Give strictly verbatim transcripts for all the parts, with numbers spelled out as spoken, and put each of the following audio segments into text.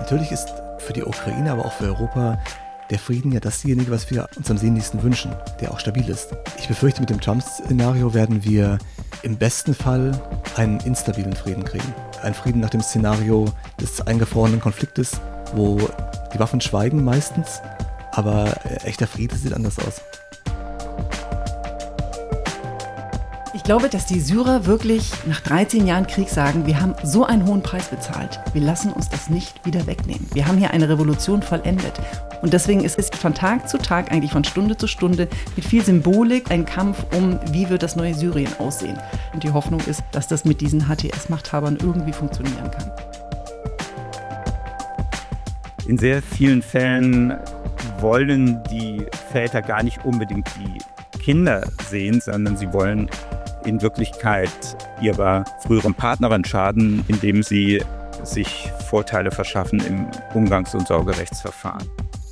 Natürlich ist für die Ukraine, aber auch für Europa der Frieden ja dasjenige, was wir uns am sehnlichsten wünschen, der auch stabil ist. Ich befürchte, mit dem Trump-Szenario werden wir im besten Fall einen instabilen Frieden kriegen. Ein Frieden nach dem Szenario des eingefrorenen Konfliktes, wo die Waffen schweigen meistens, aber echter Friede sieht anders aus. Ich glaube, dass die Syrer wirklich nach dreizehn Jahren Krieg sagen, wir haben so einen hohen Preis bezahlt. Wir lassen uns das nicht wieder wegnehmen. Wir haben hier eine Revolution vollendet. Und deswegen ist es von Tag zu Tag, eigentlich von Stunde zu Stunde, mit viel Symbolik ein Kampf um, wie wird das neue Syrien aussehen. Und die Hoffnung ist, dass das mit diesen H T S-Machthabern irgendwie funktionieren kann. In sehr vielen Fällen wollen die Väter gar nicht unbedingt die Kinder sehen, sondern sie wollen in Wirklichkeit ihrer früheren Partnerin schaden, indem sie sich Vorteile verschaffen im Umgangs- und Sorgerechtsverfahren.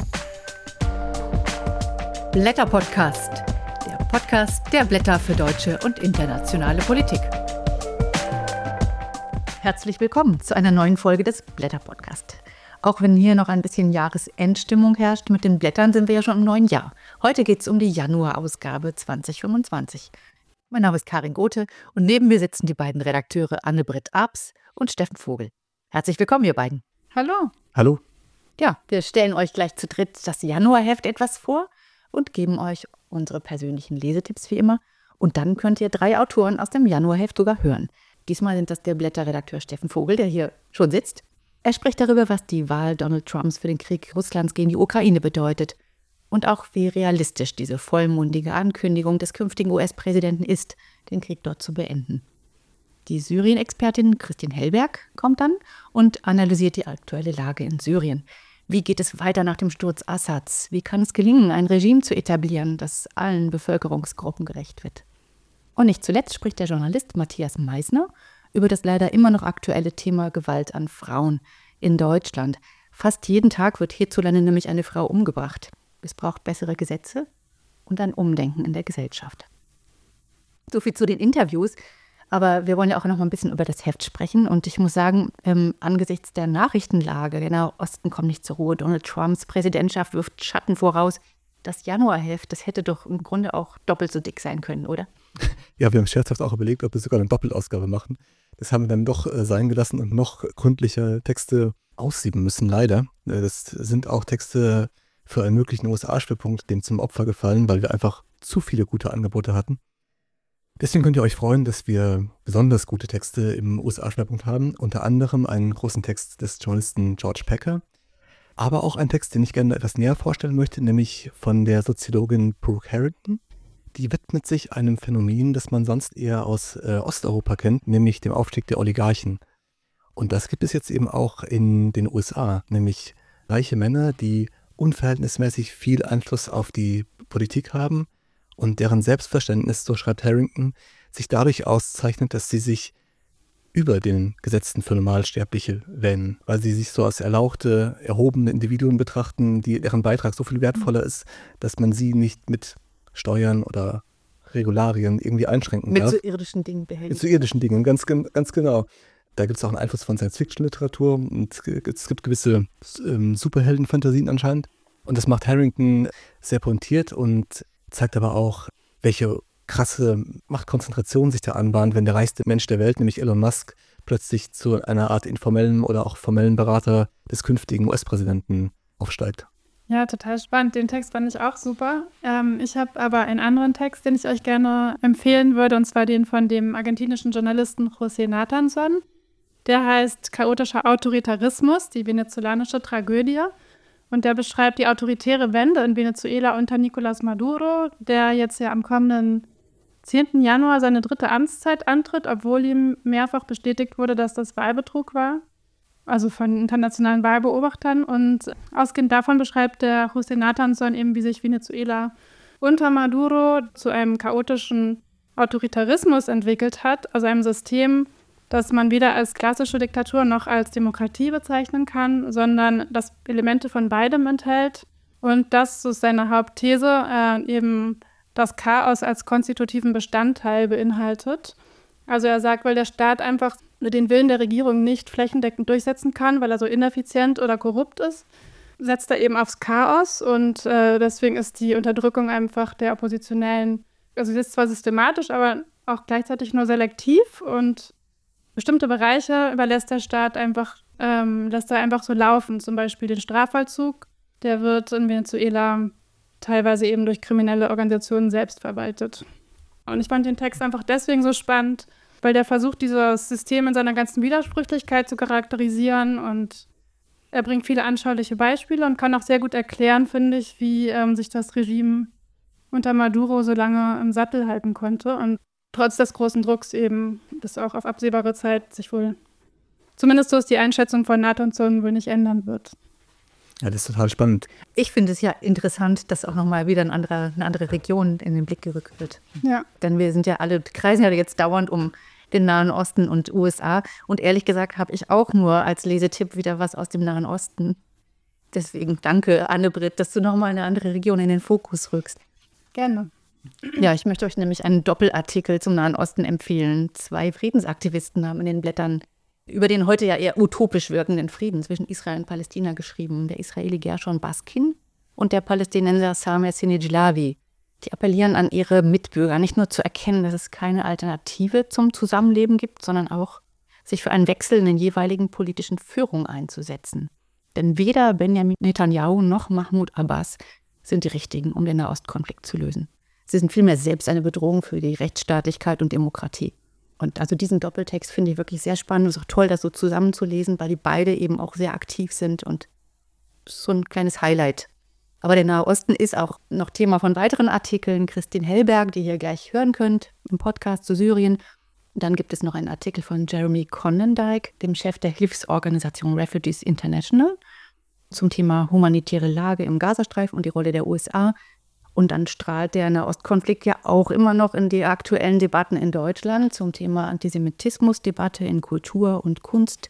Blätter-Podcast, der Podcast der Blätter für deutsche und internationale Politik. Herzlich willkommen zu einer neuen Folge des Blätter-Podcast. Auch wenn hier noch ein bisschen Jahresendstimmung herrscht, mit den Blättern sind wir ja schon im neuen Jahr. Heute geht es um die Januar-Ausgabe zwanzig fünfundzwanzig. Mein Name ist Karin Gothe und neben mir sitzen die beiden Redakteure Anne-Britt Arps und Steffen Vogel. Herzlich willkommen, ihr beiden. Hallo. Hallo. Ja, wir stellen euch gleich zu dritt das Januarheft etwas vor und geben euch unsere persönlichen Lesetipps wie immer. Und dann könnt ihr drei Autoren aus dem Januarheft sogar hören. Diesmal sind das der Blätterredakteur Steffen Vogel, der hier schon sitzt. Er spricht darüber, was die Wahl Donald Trumps für den Krieg Russlands gegen die Ukraine bedeutet. Und auch wie realistisch diese vollmundige Ankündigung des künftigen U S-Präsidenten ist, den Krieg dort zu beenden. Die Syrien-Expertin Christine Hellberg kommt dann und analysiert die aktuelle Lage in Syrien. Wie geht es weiter nach dem Sturz Assads? Wie kann es gelingen, ein Regime zu etablieren, das allen Bevölkerungsgruppen gerecht wird? Und nicht zuletzt spricht der Journalist Matthias Meisner über das leider immer noch aktuelle Thema Gewalt an Frauen in Deutschland. Fast jeden Tag wird hierzulande nämlich eine Frau umgebracht. Es braucht bessere Gesetze und ein Umdenken in der Gesellschaft. So viel zu den Interviews. Aber wir wollen ja auch noch mal ein bisschen über das Heft sprechen. Und ich muss sagen, ähm, angesichts der Nachrichtenlage, der Nahe Osten kommt nicht zur Ruhe, Donald Trumps Präsidentschaft wirft Schatten voraus. Das Januarheft, das hätte doch im Grunde auch doppelt so dick sein können, oder? Ja, wir haben scherzhaft auch überlegt, ob wir sogar eine Doppelausgabe machen. Das haben wir dann doch äh, sein gelassen und noch gründlicher Texte aussieben müssen, leider. Äh, das sind auch Texte für einen möglichen U S A-Schwerpunkt dem zum Opfer gefallen, weil wir einfach zu viele gute Angebote hatten. Deswegen könnt ihr euch freuen, dass wir besonders gute Texte im U S A-Schwerpunkt haben. Unter anderem einen großen Text des Journalisten George Packer, aber auch einen Text, den ich gerne etwas näher vorstellen möchte, nämlich von der Soziologin Brooke Harrington. Die widmet sich einem Phänomen, das man sonst eher aus äh, Osteuropa kennt, nämlich dem Aufstieg der Oligarchen. Und das gibt es jetzt eben auch in den U S A, nämlich reiche Männer, die unverhältnismäßig viel Einfluss auf die Politik haben und deren Selbstverständnis, so schreibt Harrington, sich dadurch auszeichnet, dass sie sich über den Gesetzen für Normalsterbliche wähnen, weil sie sich so als erlauchte, erhobene Individuen betrachten, die, deren Beitrag so viel wertvoller ist, dass man sie nicht mit Steuern oder Regularien irgendwie einschränken Mit darf. so irdischen Dingen behält. Mit so irdischen Dingen, ganz, ganz genau. Da gibt es auch einen Einfluss von Science-Fiction-Literatur und es gibt gewisse ähm, Superhelden-Fantasien anscheinend. Und das macht Harrington sehr pointiert und zeigt aber auch, welche krasse Machtkonzentration sich da anbahnt, wenn der reichste Mensch der Welt, nämlich Elon Musk, plötzlich zu einer Art informellen oder auch formellen Berater des künftigen U S-Präsidenten aufsteigt. Ja, total spannend. Den Text fand ich auch super. Ähm, ich habe aber einen anderen Text, den ich euch gerne empfehlen würde, und zwar den von dem argentinischen Journalisten José Nathanson. Der heißt Chaotischer Autoritarismus, die venezolanische Tragödie. Und der beschreibt die autoritäre Wende in Venezuela unter Nicolás Maduro, der jetzt ja am kommenden zehnten Januar seine dritte Amtszeit antritt, obwohl ihm mehrfach bestätigt wurde, dass das Wahlbetrug war, also von internationalen Wahlbeobachtern. Und ausgehend davon beschreibt der José Nathanson eben, wie sich Venezuela unter Maduro zu einem chaotischen Autoritarismus entwickelt hat, also einem System, das man weder als klassische Diktatur noch als Demokratie bezeichnen kann, sondern das Elemente von beidem enthält. Und das ist seine Hauptthese, äh, eben das Chaos als konstitutiven Bestandteil beinhaltet. Also er sagt, weil der Staat einfach den Willen der Regierung nicht flächendeckend durchsetzen kann, weil er so ineffizient oder korrupt ist, setzt er eben aufs Chaos und äh, deswegen ist die Unterdrückung einfach der Oppositionellen, also sie ist zwar systematisch, aber auch gleichzeitig nur selektiv und bestimmte Bereiche überlässt der Staat einfach, ähm, lässt er einfach so laufen, zum Beispiel den Strafvollzug, der wird in Venezuela teilweise eben durch kriminelle Organisationen selbst verwaltet. Und ich fand den Text einfach deswegen so spannend, weil der versucht, dieses System in seiner ganzen Widersprüchlichkeit zu charakterisieren und er bringt viele anschauliche Beispiele und kann auch sehr gut erklären, finde ich, wie ähm, sich das Regime unter Maduro so lange im Sattel halten konnte und trotz des großen Drucks eben das auch auf absehbare Zeit sich wohl, zumindest so ist die Einschätzung von NATO und so, wohl nicht ändern wird. Ja, das ist total spannend. Ich finde es ja interessant, dass auch nochmal wieder ein anderer, eine andere Region in den Blick gerückt wird. Ja. Denn wir sind ja alle, kreisen ja jetzt dauernd um den Nahen Osten und U S A. Und ehrlich gesagt habe ich auch nur als Lesetipp wieder was aus dem Nahen Osten. Deswegen danke, Anne-Britt, dass du nochmal eine andere Region in den Fokus rückst. Gerne. Ja, ich möchte euch nämlich einen Doppelartikel zum Nahen Osten empfehlen. Zwei Friedensaktivisten haben in den Blättern über den heute ja eher utopisch wirkenden Frieden zwischen Israel und Palästina geschrieben. Der Israeli Gershon Baskin und der Palästinenser Samer Sinijlawi. Die appellieren an ihre Mitbürger, nicht nur zu erkennen, dass es keine Alternative zum Zusammenleben gibt, sondern auch, sich für einen Wechsel in den jeweiligen politischen Führungen einzusetzen. Denn weder Benjamin Netanyahu noch Mahmoud Abbas sind die Richtigen, um den Nahostkonflikt zu lösen. Sie sind vielmehr selbst eine Bedrohung für die Rechtsstaatlichkeit und Demokratie. Und also diesen Doppeltext finde ich wirklich sehr spannend. Es ist auch toll, das so zusammenzulesen, weil die beide eben auch sehr aktiv sind und so ein kleines Highlight. Aber der Nahe Osten ist auch noch Thema von weiteren Artikeln. Christine Hellberg, die ihr gleich hören könnt im Podcast zu Syrien. Dann gibt es noch einen Artikel von Jeremy Conendike, dem Chef der Hilfsorganisation Refugees International, zum Thema humanitäre Lage im Gazastreifen und die Rolle der U S A. Und dann strahlt der Nahostkonflikt ja auch immer noch in die aktuellen Debatten in Deutschland zum Thema Antisemitismusdebatte in Kultur und Kunst.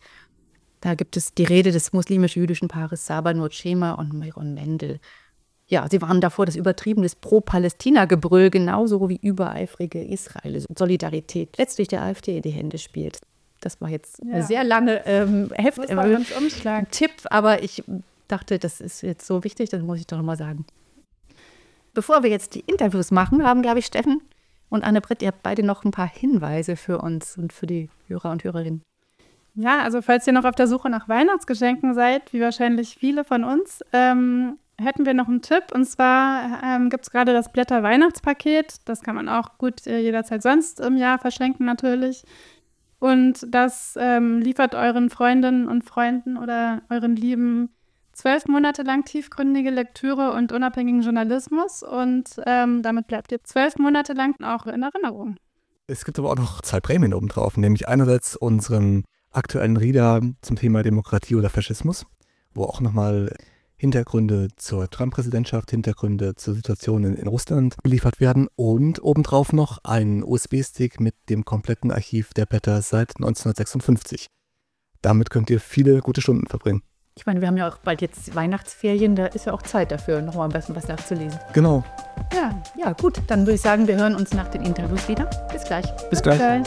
Da gibt es die Rede des muslimisch-jüdischen Paares Saba Nurchema und Myron Mendel. Ja, sie waren davor das übertriebenes Pro-Palästina-Gebrüll, genauso wie übereifrige Israel-Solidarität letztlich der AfD in die Hände spielt. Das war jetzt ja. eine sehr lange ähm, Heft, das war ganz Umschlag. Tipp, aber ich dachte, das ist jetzt so wichtig, das muss ich doch nochmal sagen. Bevor wir jetzt die Interviews machen, haben, glaube ich, Steffen und Anne-Britt, ihr habt beide noch ein paar Hinweise für uns und für die Hörer und Hörerinnen. Ja, also falls ihr noch auf der Suche nach Weihnachtsgeschenken seid, wie wahrscheinlich viele von uns, ähm, hätten wir noch einen Tipp. Und zwar ähm, gibt es gerade das Blätter-Weihnachtspaket. Das kann man auch gut äh, jederzeit sonst im Jahr verschenken natürlich. Und das ähm, liefert euren Freundinnen und Freunden oder euren Lieben zwölf Monate lang tiefgründige Lektüre und unabhängigen Journalismus. Und ähm, damit bleibt ihr zwölf Monate lang auch in Erinnerung. Es gibt aber auch noch zwei Prämien obendrauf, nämlich einerseits unseren aktuellen Reader zum Thema Demokratie oder Faschismus, wo auch nochmal Hintergründe zur Trump-Präsidentschaft, Hintergründe zur Situation in, in Russland geliefert werden und obendrauf noch ein U S B-Stick mit dem kompletten Archiv der Blätter seit neunzehnhundertsechsundfünfzig. Damit könnt ihr viele gute Stunden verbringen. Ich meine, wir haben ja auch bald jetzt Weihnachtsferien, da ist ja auch Zeit dafür, nochmal ein bisschen was nachzulesen. Genau. Ja, ja, gut. Dann würde ich sagen, wir hören uns nach den Interviews wieder. Bis gleich. Bis, Bis gleich. gleich.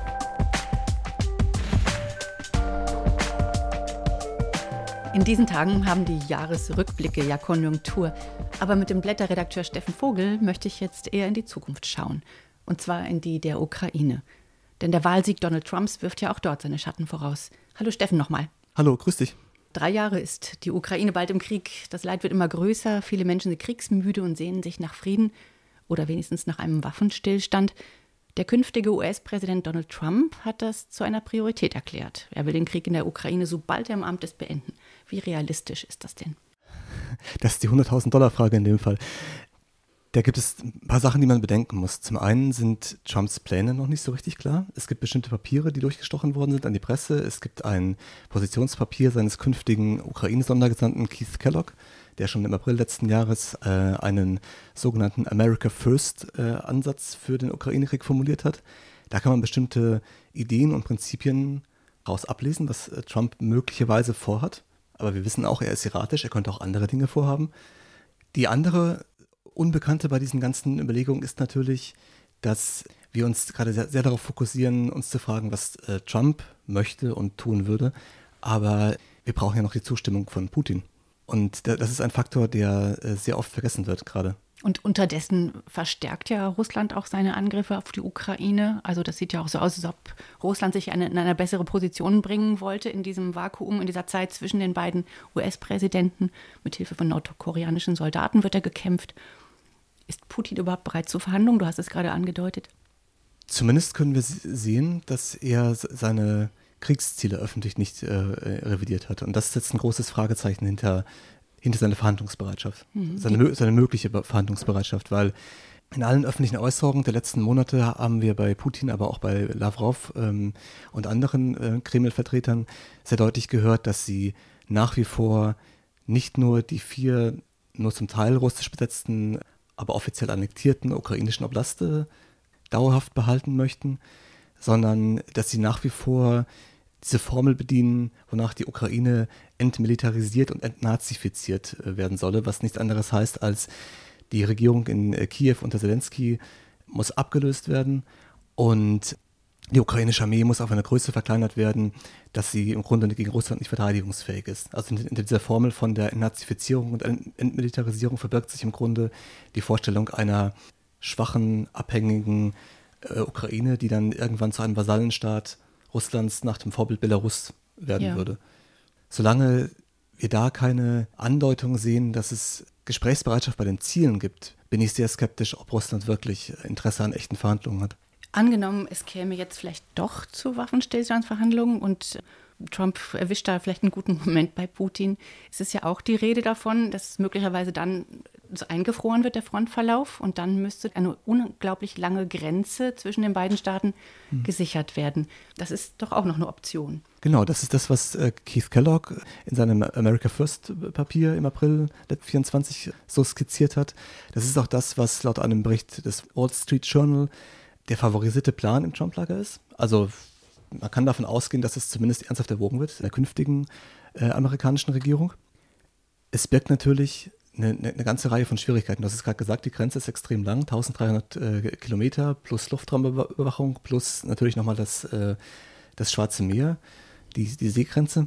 In diesen Tagen haben die Jahresrückblicke ja Konjunktur. Aber mit dem Blätterredakteur Steffen Vogel möchte ich jetzt eher in die Zukunft schauen. Und zwar in die der Ukraine. Denn der Wahlsieg Donald Trumps wirft ja auch dort seine Schatten voraus. Hallo Steffen nochmal. Hallo, grüß dich. Drei Jahre ist die Ukraine bald im Krieg. Das Leid wird immer größer. Viele Menschen sind kriegsmüde und sehnen sich nach Frieden oder wenigstens nach einem Waffenstillstand. Der künftige U S-Präsident Donald Trump hat das zu einer Priorität erklärt. Er will den Krieg in der Ukraine, sobald er im Amt ist, beenden. Wie realistisch ist das denn? Das ist die hunderttausend-Dollar-Frage in dem Fall. Da gibt es ein paar Sachen, die man bedenken muss. Zum einen sind Trumps Pläne noch nicht so richtig klar. Es gibt bestimmte Papiere, die durchgestochen worden sind an die Presse. Es gibt ein Positionspapier seines künftigen Ukraine-Sondergesandten Keith Kellogg, der schon im April letzten Jahres äh, einen sogenannten America First-Ansatz äh, für den Ukraine-Krieg formuliert hat. Da kann man bestimmte Ideen und Prinzipien raus ablesen, was äh, Trump möglicherweise vorhat. Aber wir wissen auch, er ist erratisch, er könnte auch andere Dinge vorhaben. Die andere Unbekannte bei diesen ganzen Überlegungen ist natürlich, dass wir uns gerade sehr, sehr darauf fokussieren, uns zu fragen, was äh, Trump möchte und tun würde. Aber wir brauchen ja noch die Zustimmung von Putin. Und da, das ist ein Faktor, der äh, sehr oft vergessen wird gerade. Und unterdessen verstärkt ja Russland auch seine Angriffe auf die Ukraine. Also das sieht ja auch so aus, als ob Russland sich eine, in eine bessere Position bringen wollte in diesem Vakuum, in dieser Zeit zwischen den beiden U S-Präsidenten. Mithilfe von nordkoreanischen Soldaten wird er gekämpft. Ist Putin überhaupt bereit zur Verhandlung? Du hast es gerade angedeutet. Zumindest können wir sehen, dass er seine Kriegsziele öffentlich nicht äh, revidiert hat. Und das ist jetzt ein großes Fragezeichen hinter hinter seiner Verhandlungsbereitschaft, mhm. seine, seine mögliche Verhandlungsbereitschaft, weil in allen öffentlichen Äußerungen der letzten Monate haben wir bei Putin, aber auch bei Lavrov ähm, und anderen äh, Kreml-Vertretern sehr deutlich gehört, dass sie nach wie vor nicht nur die vier nur zum Teil russisch besetzten, aber offiziell annektierten ukrainischen Oblaste dauerhaft behalten möchten, sondern dass sie nach wie vor diese Formel bedienen, wonach die Ukraine entmilitarisiert und entnazifiziert werden solle, was nichts anderes heißt, als die Regierung in Kiew unter Zelensky muss abgelöst werden und die ukrainische Armee muss auf eine Größe verkleinert werden, dass sie im Grunde gegen Russland nicht verteidigungsfähig ist. Also hinter dieser Formel von der Entnazifizierung und Entmilitarisierung verbirgt sich im Grunde die Vorstellung einer schwachen, abhängigen äh, Ukraine, die dann irgendwann zu einem Vasallenstaat Russlands nach dem Vorbild Belarus werden ja. würde. Solange wir da keine Andeutung sehen, dass es Gesprächsbereitschaft bei den Zielen gibt, bin ich sehr skeptisch, ob Russland wirklich Interesse an echten Verhandlungen hat. Angenommen, es käme jetzt vielleicht doch zu Waffenstillstandsverhandlungen und Trump erwischt da vielleicht einen guten Moment bei Putin. Es ist ja auch die Rede davon, dass möglicherweise dann so eingefroren wird, der Frontverlauf, und dann müsste eine unglaublich lange Grenze zwischen den beiden Staaten hm. gesichert werden. Das ist doch auch noch eine Option. Genau, das ist das, was äh, Keith Kellogg in seinem America First Papier im April vierundzwanzig so skizziert hat. Das ist auch das, was laut einem Bericht des Wall Street Journal der favorisierte Plan im Trump-Lager ist. Also man kann davon ausgehen, dass es zumindest ernsthaft erwogen wird in der künftigen äh, amerikanischen Regierung. Es birgt natürlich eine, eine ganze Reihe von Schwierigkeiten. Du hast es gerade gesagt, die Grenze ist extrem lang, dreizehnhundert äh, Kilometer plus Luftraumüberwachung plus natürlich nochmal das, äh, das Schwarze Meer, die, die Seegrenze.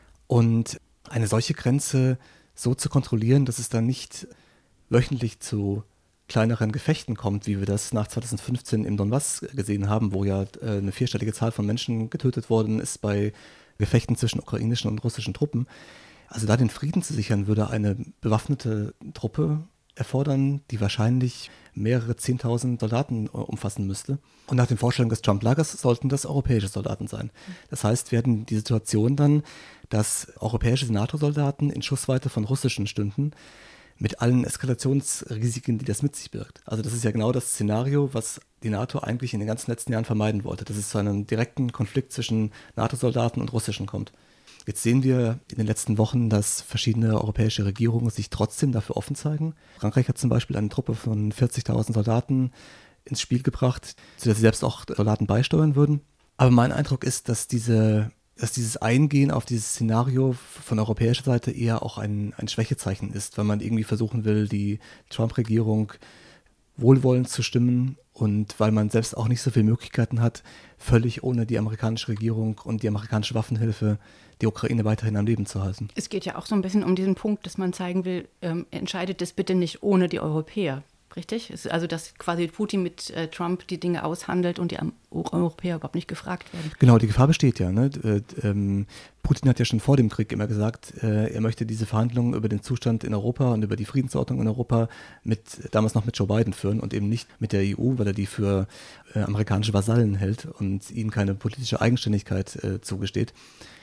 Und eine solche Grenze so zu kontrollieren, dass es dann nicht wöchentlich zu kleineren Gefechten kommt, wie wir das nach zweitausendfünfzehn im Donbass gesehen haben, wo ja äh, eine vierstellige Zahl von Menschen getötet worden ist bei Gefechten zwischen ukrainischen und russischen Truppen. Also da den Frieden zu sichern, würde eine bewaffnete Truppe erfordern, die wahrscheinlich mehrere zehntausend Soldaten äh, umfassen müsste. Und nach den Vorstellungen des Trump-Lagers sollten das europäische Soldaten sein. Das heißt, wir hätten die Situation dann, dass europäische NATO-Soldaten in Schussweite von russischen stünden, mit allen Eskalationsrisiken, die das mit sich birgt. Also das ist ja genau das Szenario, was die NATO eigentlich in den ganzen letzten Jahren vermeiden wollte, dass es zu einem direkten Konflikt zwischen NATO-Soldaten und russischen kommt. Jetzt sehen wir in den letzten Wochen, dass verschiedene europäische Regierungen sich trotzdem dafür offen zeigen. Frankreich hat zum Beispiel eine Truppe von vierzigtausend Soldaten ins Spiel gebracht, sodass sie selbst auch Soldaten beisteuern würden. Aber mein Eindruck ist, dass diese dass dieses Eingehen auf dieses Szenario von europäischer Seite eher auch ein, ein Schwächezeichen ist, weil man irgendwie versuchen will, die Trump-Regierung wohlwollend zu stimmen und weil man selbst auch nicht so viele Möglichkeiten hat, völlig ohne die amerikanische Regierung und die amerikanische Waffenhilfe die Ukraine weiterhin am Leben zu halten. Es geht ja auch so ein bisschen um diesen Punkt, dass man zeigen will, ähm, entscheidet es bitte nicht ohne die Europäer. Richtig? Also, dass quasi Putin mit äh, Trump die Dinge aushandelt und die Europäer überhaupt nicht gefragt werden. Genau, die Gefahr besteht ja. Ne? Äh, ähm, Putin hat ja schon vor dem Krieg immer gesagt, äh, er möchte diese Verhandlungen über den Zustand in Europa und über die Friedensordnung in Europa mit, damals noch mit Joe Biden führen und eben nicht mit der E U, weil er die für äh, amerikanische Vasallen hält und ihnen keine politische Eigenständigkeit äh, zugesteht.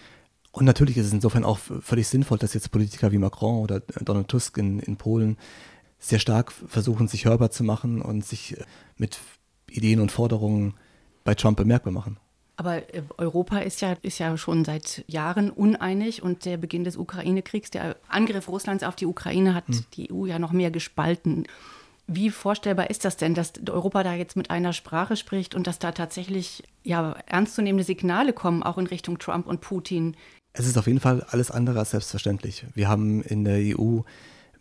Und natürlich ist es insofern auch völlig sinnvoll, dass jetzt Politiker wie Macron oder Donald Tusk in, in Polen sehr stark versuchen, sich hörbar zu machen und sich mit Ideen und Forderungen bei Trump bemerkbar machen. Aber Europa ist ja, ist ja schon seit Jahren uneinig und der Beginn des Ukraine-Kriegs, der Angriff Russlands auf die Ukraine hat hm. die E U ja noch mehr gespalten. Wie vorstellbar ist das denn, dass Europa da jetzt mit einer Sprache spricht und dass da tatsächlich ja, ernstzunehmende Signale kommen, auch in Richtung Trump und Putin? Es ist auf jeden Fall alles andere als selbstverständlich. Wir haben in der E U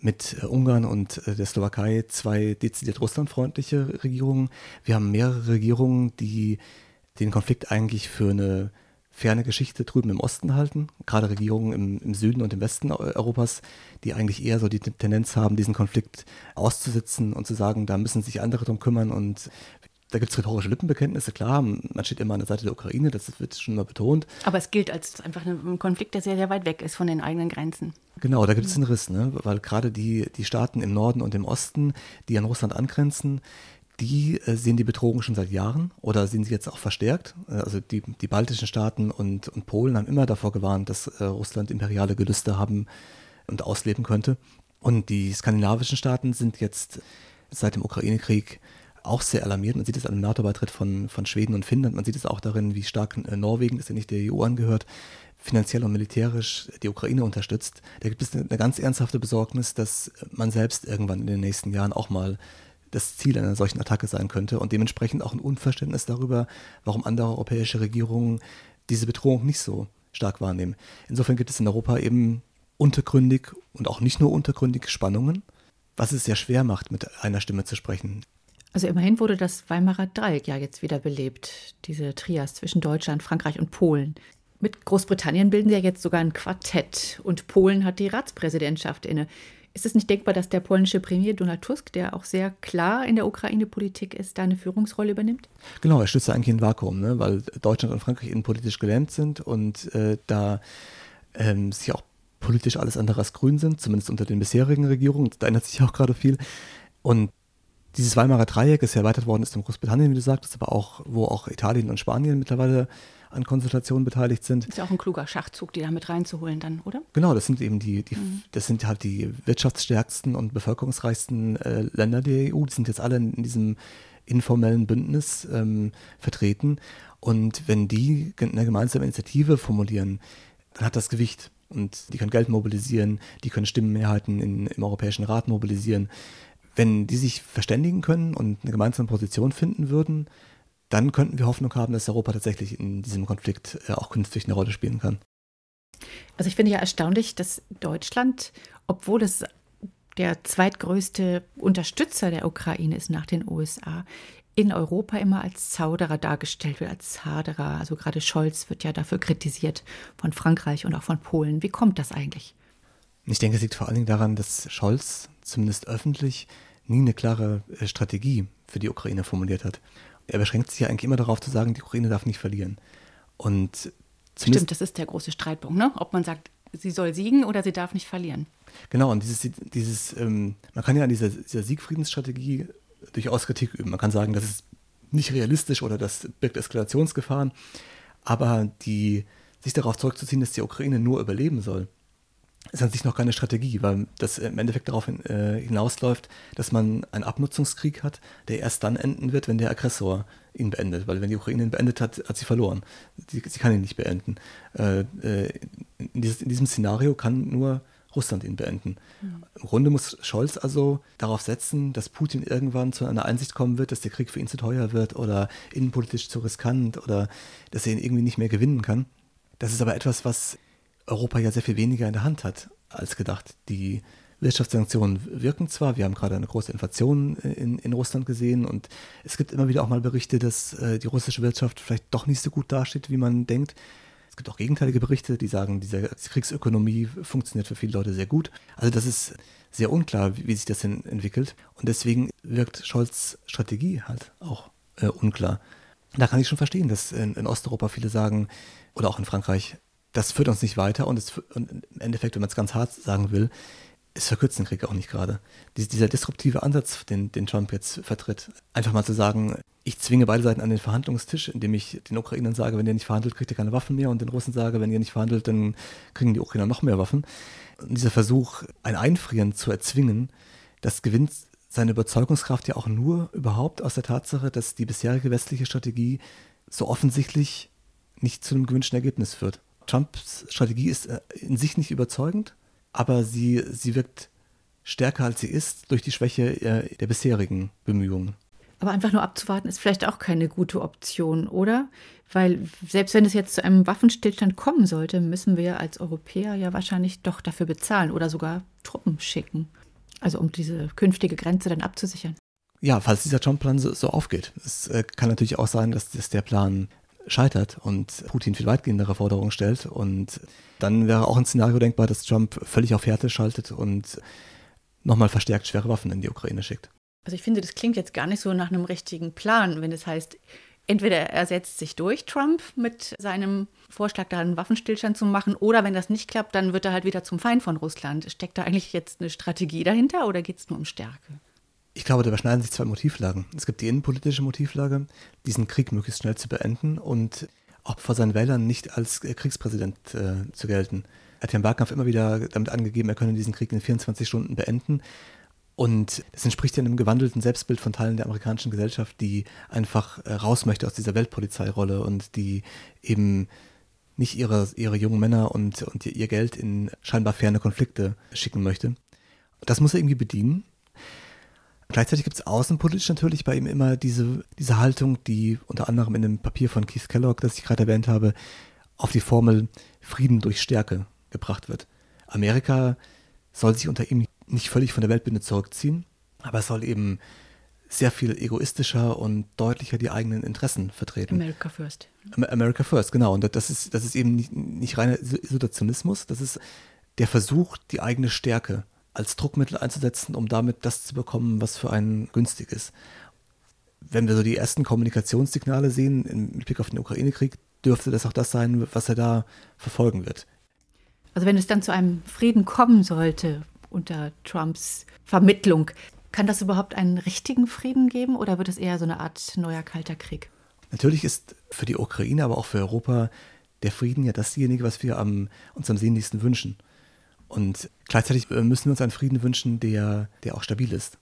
mit Ungarn und der Slowakei zwei dezidiert russlandfreundliche Regierungen. Wir haben mehrere Regierungen, die den Konflikt eigentlich für eine ferne Geschichte drüben im Osten halten. Gerade Regierungen im, im Süden und im Westen Europas, die eigentlich eher so die Tendenz haben, diesen Konflikt auszusitzen und zu sagen, da müssen sich andere drum kümmern. Und da gibt es rhetorische Lippenbekenntnisse, klar, man steht immer an der Seite der Ukraine, das wird schon immer betont. Aber es gilt als einfach ein Konflikt, der sehr, sehr weit weg ist von den eigenen Grenzen. Genau, da gibt es einen Riss, ne? Weil gerade die, die Staaten im Norden und im Osten, die an Russland angrenzen, die äh, sehen die Bedrohung schon seit Jahren oder sehen sie jetzt auch verstärkt. Also die, die baltischen Staaten und, und Polen haben immer davor gewarnt, dass äh, Russland imperiale Gelüste haben und ausleben könnte. Und die skandinavischen Staaten sind jetzt seit dem Ukraine-Krieg auch sehr alarmiert. Man sieht es an dem NATO-Beitritt von, von Schweden und Finnland. Man sieht es auch darin, wie stark äh, Norwegen, das ja nicht der E U angehört, finanziell und militärisch die Ukraine unterstützt. Da gibt es eine, eine ganz ernsthafte Besorgnis, dass man selbst irgendwann in den nächsten Jahren auch mal das Ziel einer solchen Attacke sein könnte und dementsprechend auch ein Unverständnis darüber, warum andere europäische Regierungen diese Bedrohung nicht so stark wahrnehmen. Insofern gibt es in Europa eben untergründig und auch nicht nur untergründig Spannungen, was es sehr schwer macht, mit einer Stimme zu sprechen. Also immerhin wurde das Weimarer Dreieck ja jetzt wieder belebt, diese Trias zwischen Deutschland, Frankreich und Polen. Mit Großbritannien bilden sie ja jetzt sogar ein Quartett und Polen hat die Ratspräsidentschaft inne. Ist es nicht denkbar, dass der polnische Premier Donald Tusk, der auch sehr klar in der Ukraine-Politik ist, da eine Führungsrolle übernimmt? Genau, er stützt eigentlich ein Vakuum, ne? Weil Deutschland und Frankreich innenpolitisch gelähmt sind und äh, da ähm, sich auch politisch alles andere als grün sind, zumindest unter den bisherigen Regierungen. Da ändert sich auch gerade viel. Und dieses Weimarer Dreieck ist ja erweitert worden, ist in Großbritannien, wie du sagtest, aber auch, wo auch Italien und Spanien mittlerweile an Konsultationen beteiligt sind. Ist ja auch ein kluger Schachzug, die da mit reinzuholen dann, oder? Genau, das sind eben die, die Mhm. das sind halt die wirtschaftsstärksten und bevölkerungsreichsten äh, Länder der E U. Die sind jetzt alle in, in diesem informellen Bündnis ähm, vertreten. Und wenn die eine gemeinsame Initiative formulieren, dann hat das Gewicht. Und die können Geld mobilisieren, die können Stimmenmehrheiten in, im Europäischen Rat mobilisieren. Wenn die sich verständigen können und eine gemeinsame Position finden würden, dann könnten wir Hoffnung haben, dass Europa tatsächlich in diesem Konflikt äh, auch künftig eine Rolle spielen kann. Also ich finde ja erstaunlich, dass Deutschland, obwohl es der zweitgrößte Unterstützer der Ukraine ist nach den U S A, in Europa immer als Zauderer dargestellt wird, als Haderer. Also gerade Scholz wird ja dafür kritisiert von Frankreich und auch von Polen. Wie kommt das eigentlich? Ich denke, es liegt vor allen Dingen daran, dass Scholz zumindest öffentlich nie eine klare äh, Strategie für die Ukraine formuliert hat. Er beschränkt sich ja eigentlich immer darauf zu sagen, die Ukraine darf nicht verlieren. Und Stimmt, das ist der große Streitpunkt, ne? Ob man sagt, sie soll siegen oder sie darf nicht verlieren. Genau, und dieses, dieses ähm, man kann ja an dieser, dieser Siegfriedensstrategie durchaus Kritik üben. Man kann sagen, das ist nicht realistisch oder das birgt Eskalationsgefahren. Aber die, sich darauf zurückzuziehen, dass die Ukraine nur überleben soll, ist an sich noch keine Strategie, weil das im Endeffekt darauf hin, äh, hinausläuft, dass man einen Abnutzungskrieg hat, der erst dann enden wird, wenn der Aggressor ihn beendet. Weil wenn die Ukraine ihn beendet hat, hat sie verloren. Sie, sie kann ihn nicht beenden. Äh, äh, in, dieses, in diesem Szenario kann nur Russland ihn beenden. Mhm. Im Grunde muss Scholz also darauf setzen, dass Putin irgendwann zu einer Einsicht kommen wird, dass der Krieg für ihn zu teuer wird oder innenpolitisch zu riskant oder dass er ihn irgendwie nicht mehr gewinnen kann. Das ist aber etwas, was Europa ja sehr viel weniger in der Hand hat als gedacht. Die Wirtschaftssanktionen wirken zwar, wir haben gerade eine große Inflation in, in Russland gesehen und es gibt immer wieder auch mal Berichte, dass äh, die russische Wirtschaft vielleicht doch nicht so gut dasteht, wie man denkt. Es gibt auch gegenteilige Berichte, die sagen, diese Kriegsökonomie funktioniert für viele Leute sehr gut. Also das ist sehr unklar, wie, wie sich das hin entwickelt und deswegen wirkt Scholz' Strategie halt auch äh, unklar. Da kann ich schon verstehen, dass in, in Osteuropa viele sagen, oder auch in Frankreich, das führt uns nicht weiter und, es, und im Endeffekt, wenn man es ganz hart sagen will, es verkürzt den Krieg auch nicht gerade. Dies, dieser disruptive Ansatz, den, den Trump jetzt vertritt, einfach mal zu sagen, ich zwinge beide Seiten an den Verhandlungstisch, indem ich den Ukrainern sage, wenn ihr nicht verhandelt, kriegt ihr keine Waffen mehr und den Russen sage, wenn ihr nicht verhandelt, dann kriegen die Ukrainer noch mehr Waffen. Und dieser Versuch, ein Einfrieren zu erzwingen, das gewinnt seine Überzeugungskraft ja auch nur überhaupt aus der Tatsache, dass die bisherige westliche Strategie so offensichtlich nicht zu einem gewünschten Ergebnis führt. Trumps Strategie ist in sich nicht überzeugend, aber sie, sie wirkt stärker, als sie ist, durch die Schwäche der bisherigen Bemühungen. Aber einfach nur abzuwarten ist vielleicht auch keine gute Option, oder? Weil selbst wenn es jetzt zu einem Waffenstillstand kommen sollte, müssen wir als Europäer ja wahrscheinlich doch dafür bezahlen oder sogar Truppen schicken. Also um diese künftige Grenze dann abzusichern. Ja, falls dieser Trump-Plan so, so aufgeht. Es äh, kann natürlich auch sein, dass, dass der Plan scheitert und Putin viel weitgehendere Forderungen stellt. Und dann wäre auch ein Szenario denkbar, dass Trump völlig auf Härte schaltet und nochmal verstärkt schwere Waffen in die Ukraine schickt. Also ich finde, das klingt jetzt gar nicht so nach einem richtigen Plan, wenn es heißt, entweder er setzt sich durch, Trump, mit seinem Vorschlag, da einen Waffenstillstand zu machen, oder wenn das nicht klappt, dann wird er halt wieder zum Feind von Russland. Steckt da eigentlich jetzt eine Strategie dahinter oder geht es nur um Stärke? Ich glaube, da überschneiden sich zwei Motivlagen. Es gibt die innenpolitische Motivlage, diesen Krieg möglichst schnell zu beenden und auch vor seinen Wählern nicht als Kriegspräsident äh, zu gelten. Er hat ja im Wahlkampf immer wieder damit angegeben, er könne diesen Krieg in vierundzwanzig Stunden beenden. Und das entspricht ja einem gewandelten Selbstbild von Teilen der amerikanischen Gesellschaft, die einfach äh, raus möchte aus dieser Weltpolizeirolle und die eben nicht ihre, ihre jungen Männer und, und ihr Geld in scheinbar ferne Konflikte schicken möchte. Das muss er irgendwie bedienen. Gleichzeitig gibt es außenpolitisch natürlich bei ihm immer diese, diese Haltung, die unter anderem in dem Papier von Keith Kellogg, das ich gerade erwähnt habe, auf die Formel Frieden durch Stärke gebracht wird. Amerika soll sich unter ihm nicht völlig von der Weltbühne zurückziehen, aber es soll eben sehr viel egoistischer und deutlicher die eigenen Interessen vertreten. America first. America first, genau. Und das ist, das ist eben nicht, nicht reiner Isolationismus, das ist der Versuch, die eigene Stärke als Druckmittel einzusetzen, um damit das zu bekommen, was für einen günstig ist. Wenn wir so die ersten Kommunikationssignale sehen, im Blick auf den Ukraine-Krieg, dürfte das auch das sein, was er da verfolgen wird. Also wenn es dann zu einem Frieden kommen sollte unter Trumps Vermittlung, kann das überhaupt einen richtigen Frieden geben oder wird es eher so eine Art neuer Kalter Krieg? Natürlich ist für die Ukraine, aber auch für Europa der Frieden ja dasjenige, was wir am, uns am sehnlichsten wünschen. Und gleichzeitig müssen wir uns einen Frieden wünschen, der, der auch stabil ist.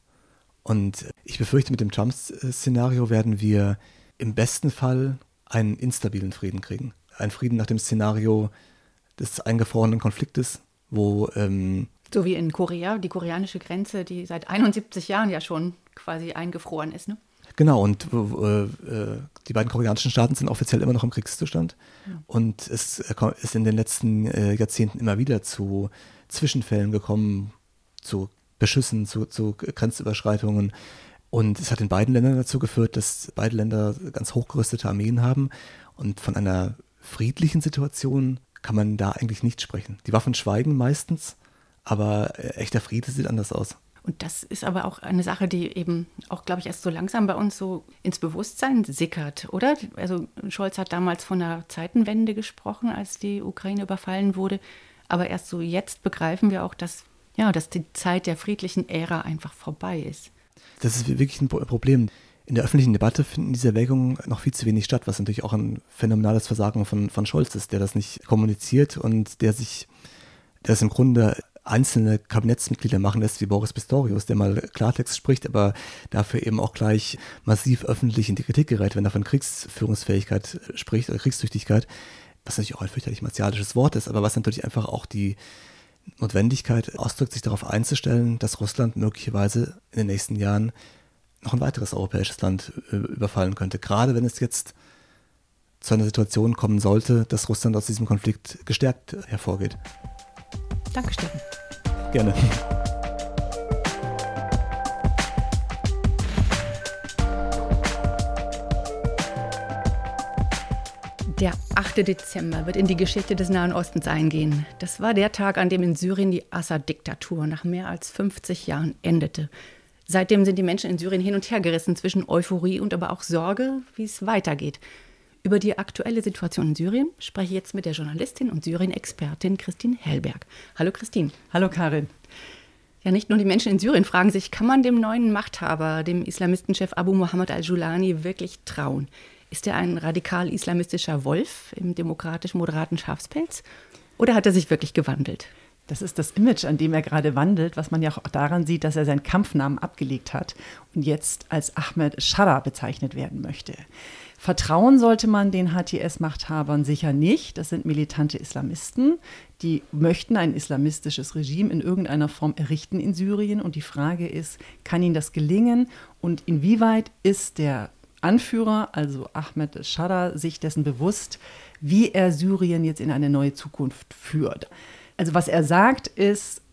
Und ich befürchte, mit dem Trump-Szenario werden wir im besten Fall einen instabilen Frieden kriegen. Einen Frieden nach dem Szenario des eingefrorenen Konfliktes, wo... Ähm, so wie in Korea, die koreanische Grenze, die seit einundsiebzig Jahren ja schon quasi eingefroren ist, ne? Genau, und äh, die beiden koreanischen Staaten sind offiziell immer noch im Kriegszustand. Ja. Und es ist in den letzten äh, Jahrzehnten immer wieder zu Zwischenfällen gekommen, zu Beschüssen, zu, zu Grenzüberschreitungen. Und es hat in beiden Ländern dazu geführt, dass beide Länder ganz hochgerüstete Armeen haben. Und von einer friedlichen Situation kann man da eigentlich nicht sprechen. Die Waffen schweigen meistens, aber echter Friede sieht anders aus. Und das ist aber auch eine Sache, die eben auch, glaube ich, erst so langsam bei uns so ins Bewusstsein sickert, oder? Also Scholz hat damals von einer Zeitenwende gesprochen, als die Ukraine überfallen wurde. Aber erst so jetzt begreifen wir auch, dass, ja, dass die Zeit der friedlichen Ära einfach vorbei ist. Das ist wirklich ein Problem. In der öffentlichen Debatte finden diese Erwägungen noch viel zu wenig statt, was natürlich auch ein phänomenales Versagen von, von Scholz ist, der das nicht kommuniziert und der sich, der es im Grunde einzelne Kabinettsmitglieder machen lässt, wie Boris Pistorius, der mal Klartext spricht, aber dafür eben auch gleich massiv öffentlich in die Kritik gerät, wenn er von Kriegsführungsfähigkeit spricht oder Kriegstüchtigkeit, was natürlich auch ein fürchterlich martialisches Wort ist, aber was natürlich einfach auch die Notwendigkeit ausdrückt, sich darauf einzustellen, dass Russland möglicherweise in den nächsten Jahren noch ein weiteres europäisches Land äh, überfallen könnte. Gerade wenn es jetzt zu einer Situation kommen sollte, dass Russland aus diesem Konflikt gestärkt hervorgeht. Danke, Steffen. Gerne. Der achte Dezember wird in die Geschichte des Nahen Ostens eingehen. Das war der Tag, an dem in Syrien die Assad-Diktatur nach mehr als fünfzig Jahren endete. Seitdem sind die Menschen in Syrien hin und her gerissen zwischen Euphorie und aber auch Sorge, wie es weitergeht. Über die aktuelle Situation in Syrien spreche ich jetzt mit der Journalistin und Syrien-Expertin Christine Hellberg. Hallo Christine. Hallo Karin. Ja, nicht nur die Menschen in Syrien fragen sich, kann man dem neuen Machthaber, dem Islamistenchef Abu Mohammed al-Julani, wirklich trauen? Ist er ein radikal-islamistischer Wolf im demokratisch-moderaten Schafspelz? Oder hat er sich wirklich gewandelt? Das ist das Image, an dem er gerade wandelt, was man ja auch daran sieht, dass er seinen Kampfnamen abgelegt hat und jetzt als Ahmed Shara bezeichnet werden möchte. Vertrauen sollte man den H T S-Machthabern sicher nicht. Das sind militante Islamisten, die möchten ein islamistisches Regime in irgendeiner Form errichten in Syrien. Und die Frage ist, kann ihnen das gelingen? Und inwieweit ist der Anführer, also Ahmed Shara, sich dessen bewusst, wie er Syrien jetzt in eine neue Zukunft führt? Also was er sagt ist,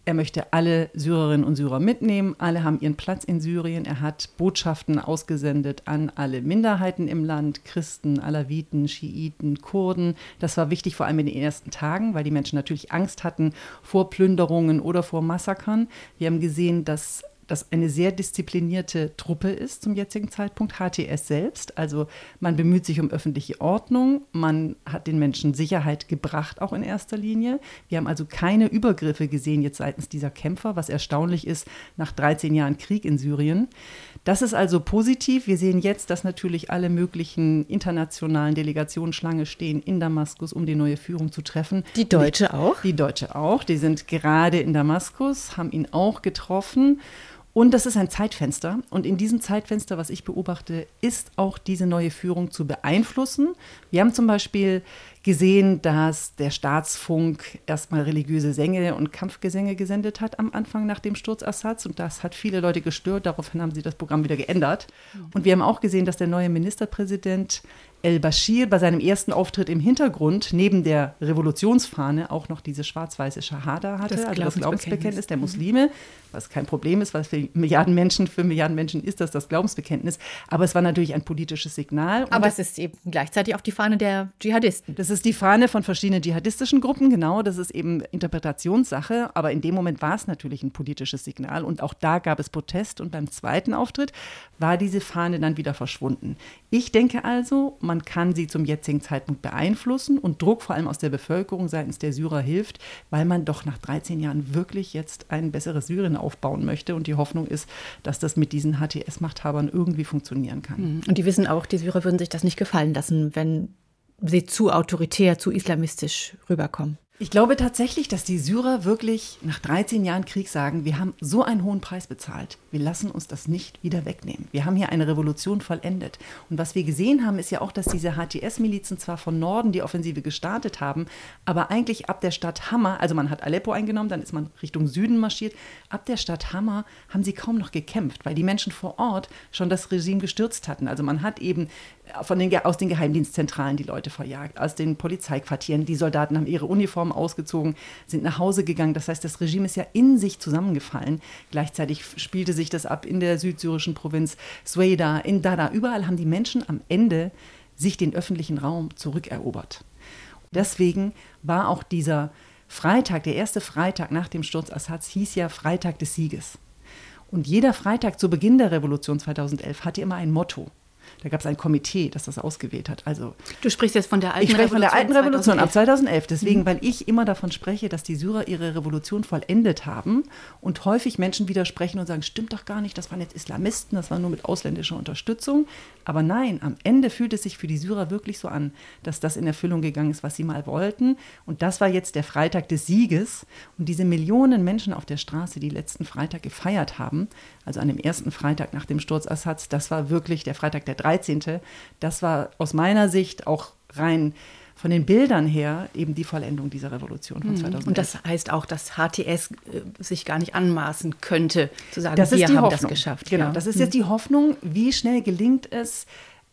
Er möchte alle Syrerinnen und Syrer mitnehmen. Alle haben ihren Platz in Syrien. Er hat Botschaften ausgesendet an alle Minderheiten im Land, Christen, Alawiten, Schiiten, Kurden. Das war wichtig, vor allem in den ersten Tagen, weil die Menschen natürlich Angst hatten vor Plünderungen oder vor Massakern. Wir haben gesehen, dass das eine sehr disziplinierte Truppe ist zum jetzigen Zeitpunkt, H T S selbst. Also man bemüht sich um öffentliche Ordnung, man hat den Menschen Sicherheit gebracht, auch in erster Linie. Wir haben also keine Übergriffe gesehen jetzt seitens dieser Kämpfer, was erstaunlich ist nach dreizehn Jahren Krieg in Syrien. Das ist also positiv. Wir sehen jetzt, dass natürlich alle möglichen internationalen Delegationen Schlange stehen in Damaskus, um die neue Führung zu treffen. Die Deutsche auch? Die Deutsche auch. Die sind gerade in Damaskus, haben ihn auch getroffen. Und das ist ein Zeitfenster. Und in diesem Zeitfenster, was ich beobachte, ist auch diese neue Führung zu beeinflussen. Wir haben zum Beispiel gesehen, dass der Staatsfunk erstmal religiöse Sänger und Kampfgesänge gesendet hat am Anfang nach dem Sturz Assads. Und das hat viele Leute gestört. Daraufhin haben sie das Programm wieder geändert. Und wir haben auch gesehen, dass der neue Ministerpräsident El-Bashir bei seinem ersten Auftritt im Hintergrund neben der Revolutionsfahne auch noch diese schwarz-weiße Schahada hatte, das also das Glaubensbekenntnis der Mhm. Muslime, was kein Problem ist, weil für Milliarden Menschen, für Milliarden Menschen ist das das Glaubensbekenntnis. Aber es war natürlich ein politisches Signal. Und Aber es ist eben gleichzeitig auch die Fahne der Dschihadisten. das ist die Fahne von verschiedenen dschihadistischen Gruppen, genau, das ist eben Interpretationssache, aber in dem Moment war es natürlich ein politisches Signal und auch da gab es Protest und beim zweiten Auftritt war diese Fahne dann wieder verschwunden. Ich denke also, man kann sie zum jetzigen Zeitpunkt beeinflussen und Druck vor allem aus der Bevölkerung seitens der Syrer hilft, weil man doch nach dreizehn Jahren wirklich jetzt ein besseres Syrien aufbauen möchte und die Hoffnung ist, dass das mit diesen H T S-Machthabern irgendwie funktionieren kann. Und die wissen auch, die Syrer würden sich das nicht gefallen lassen, wenn sie zu autoritär, zu islamistisch rüberkommen. Ich glaube tatsächlich, dass die Syrer wirklich nach dreizehn Jahren Krieg sagen, wir haben so einen hohen Preis bezahlt, wir lassen uns das nicht wieder wegnehmen. Wir haben hier eine Revolution vollendet. Und was wir gesehen haben, ist ja auch, dass diese H T S-Milizen zwar von Norden die Offensive gestartet haben, aber eigentlich ab der Stadt Hama, also man hat Aleppo eingenommen, dann ist man Richtung Süden marschiert, ab der Stadt Hama haben sie kaum noch gekämpft, weil die Menschen vor Ort schon das Regime gestürzt hatten. Also man hat eben von den, aus den Geheimdienstzentralen die Leute verjagt, aus den Polizeiquartieren. Die Soldaten haben ihre Uniformen ausgezogen, sind nach Hause gegangen. Das heißt, das Regime ist ja in sich zusammengefallen. Gleichzeitig spielte sich das ab in der südsyrischen Provinz Sueda, in Dada. Überall haben die Menschen am Ende sich den öffentlichen Raum zurückerobert. Deswegen war auch dieser Freitag, der erste Freitag nach dem Sturz Assads, hieß ja Freitag des Sieges. Und jeder Freitag zu Beginn der Revolution zweitausendelf hatte immer ein Motto. Da gab es ein Komitee, das das ausgewählt hat. Also, du sprichst jetzt von der alten ich spreche Revolution. von der alten Revolution ab zweitausendelf. Deswegen, Mhm. weil ich immer davon spreche, dass die Syrer ihre Revolution vollendet haben und häufig Menschen widersprechen und sagen, stimmt doch gar nicht, das waren jetzt Islamisten, das war nur mit ausländischer Unterstützung. Aber nein, am Ende fühlt es sich für die Syrer wirklich so an, dass das in Erfüllung gegangen ist, was sie mal wollten. Und das war jetzt der Freitag des Sieges. Und diese Millionen Menschen auf der Straße, die letzten Freitag gefeiert haben, also an dem ersten Freitag nach dem Sturz Assads, das war wirklich der Freitag der dreizehnte. Das war aus meiner Sicht auch rein von den Bildern her eben die Vollendung dieser Revolution von zweitausendelf. Und das heißt auch, dass H T S äh, sich gar nicht anmaßen könnte, zu sagen, das wir ist die haben Hoffnung. das geschafft. Genau, Ja. das ist jetzt die Hoffnung, wie schnell gelingt es,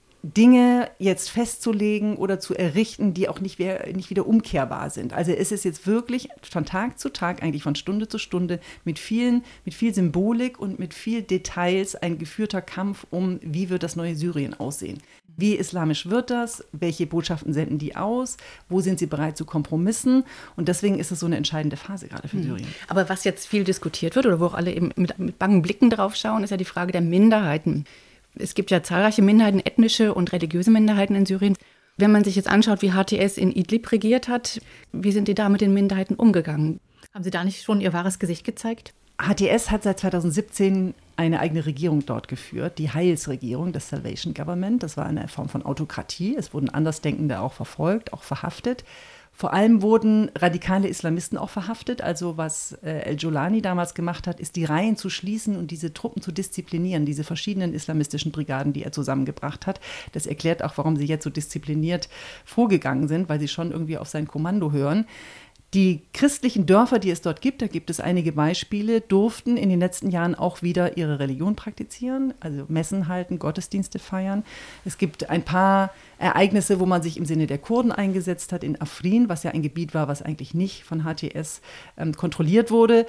Dinge jetzt festzulegen oder zu errichten, die auch nicht, mehr, nicht wieder umkehrbar sind. Also es ist jetzt wirklich von Tag zu Tag, eigentlich von Stunde zu Stunde, mit vielen, mit viel Symbolik und mit viel Details ein geführter Kampf um, wie wird das neue Syrien aussehen. Wie islamisch wird das? Welche Botschaften senden die aus? Wo sind sie bereit zu Kompromissen? Und deswegen ist es so eine entscheidende Phase gerade für Syrien. Aber was jetzt viel diskutiert wird oder wo auch alle eben mit, mit bangen Blicken drauf schauen, ist ja die Frage der Minderheiten. Es gibt ja zahlreiche Minderheiten, ethnische und religiöse Minderheiten in Syrien. Wenn man sich jetzt anschaut, wie H T S in Idlib regiert hat, wie sind die da mit den Minderheiten umgegangen? Haben sie da nicht schon ihr wahres Gesicht gezeigt? H T S hat seit zweitausendsiebzehn eine eigene Regierung dort geführt, die Heilsregierung, das Salvation Government. Das war eine Form von Autokratie. Es wurden Andersdenkende auch verfolgt, auch verhaftet. Vor allem wurden radikale Islamisten auch verhaftet. Also was äh, El-Jolani damals gemacht hat, ist die Reihen zu schließen und diese Truppen zu disziplinieren, diese verschiedenen islamistischen Brigaden, die er zusammengebracht hat. Das erklärt auch, warum sie jetzt so diszipliniert vorgegangen sind, weil sie schon irgendwie auf sein Kommando hören. Die christlichen Dörfer, die es dort gibt, da gibt es einige Beispiele, durften in den letzten Jahren auch wieder ihre Religion praktizieren, also Messen halten, Gottesdienste feiern. Es gibt ein paar Ereignisse, wo man sich im Sinne der Kurden eingesetzt hat, in Afrin, was ja ein Gebiet war, was eigentlich nicht von H T S ähm, kontrolliert wurde.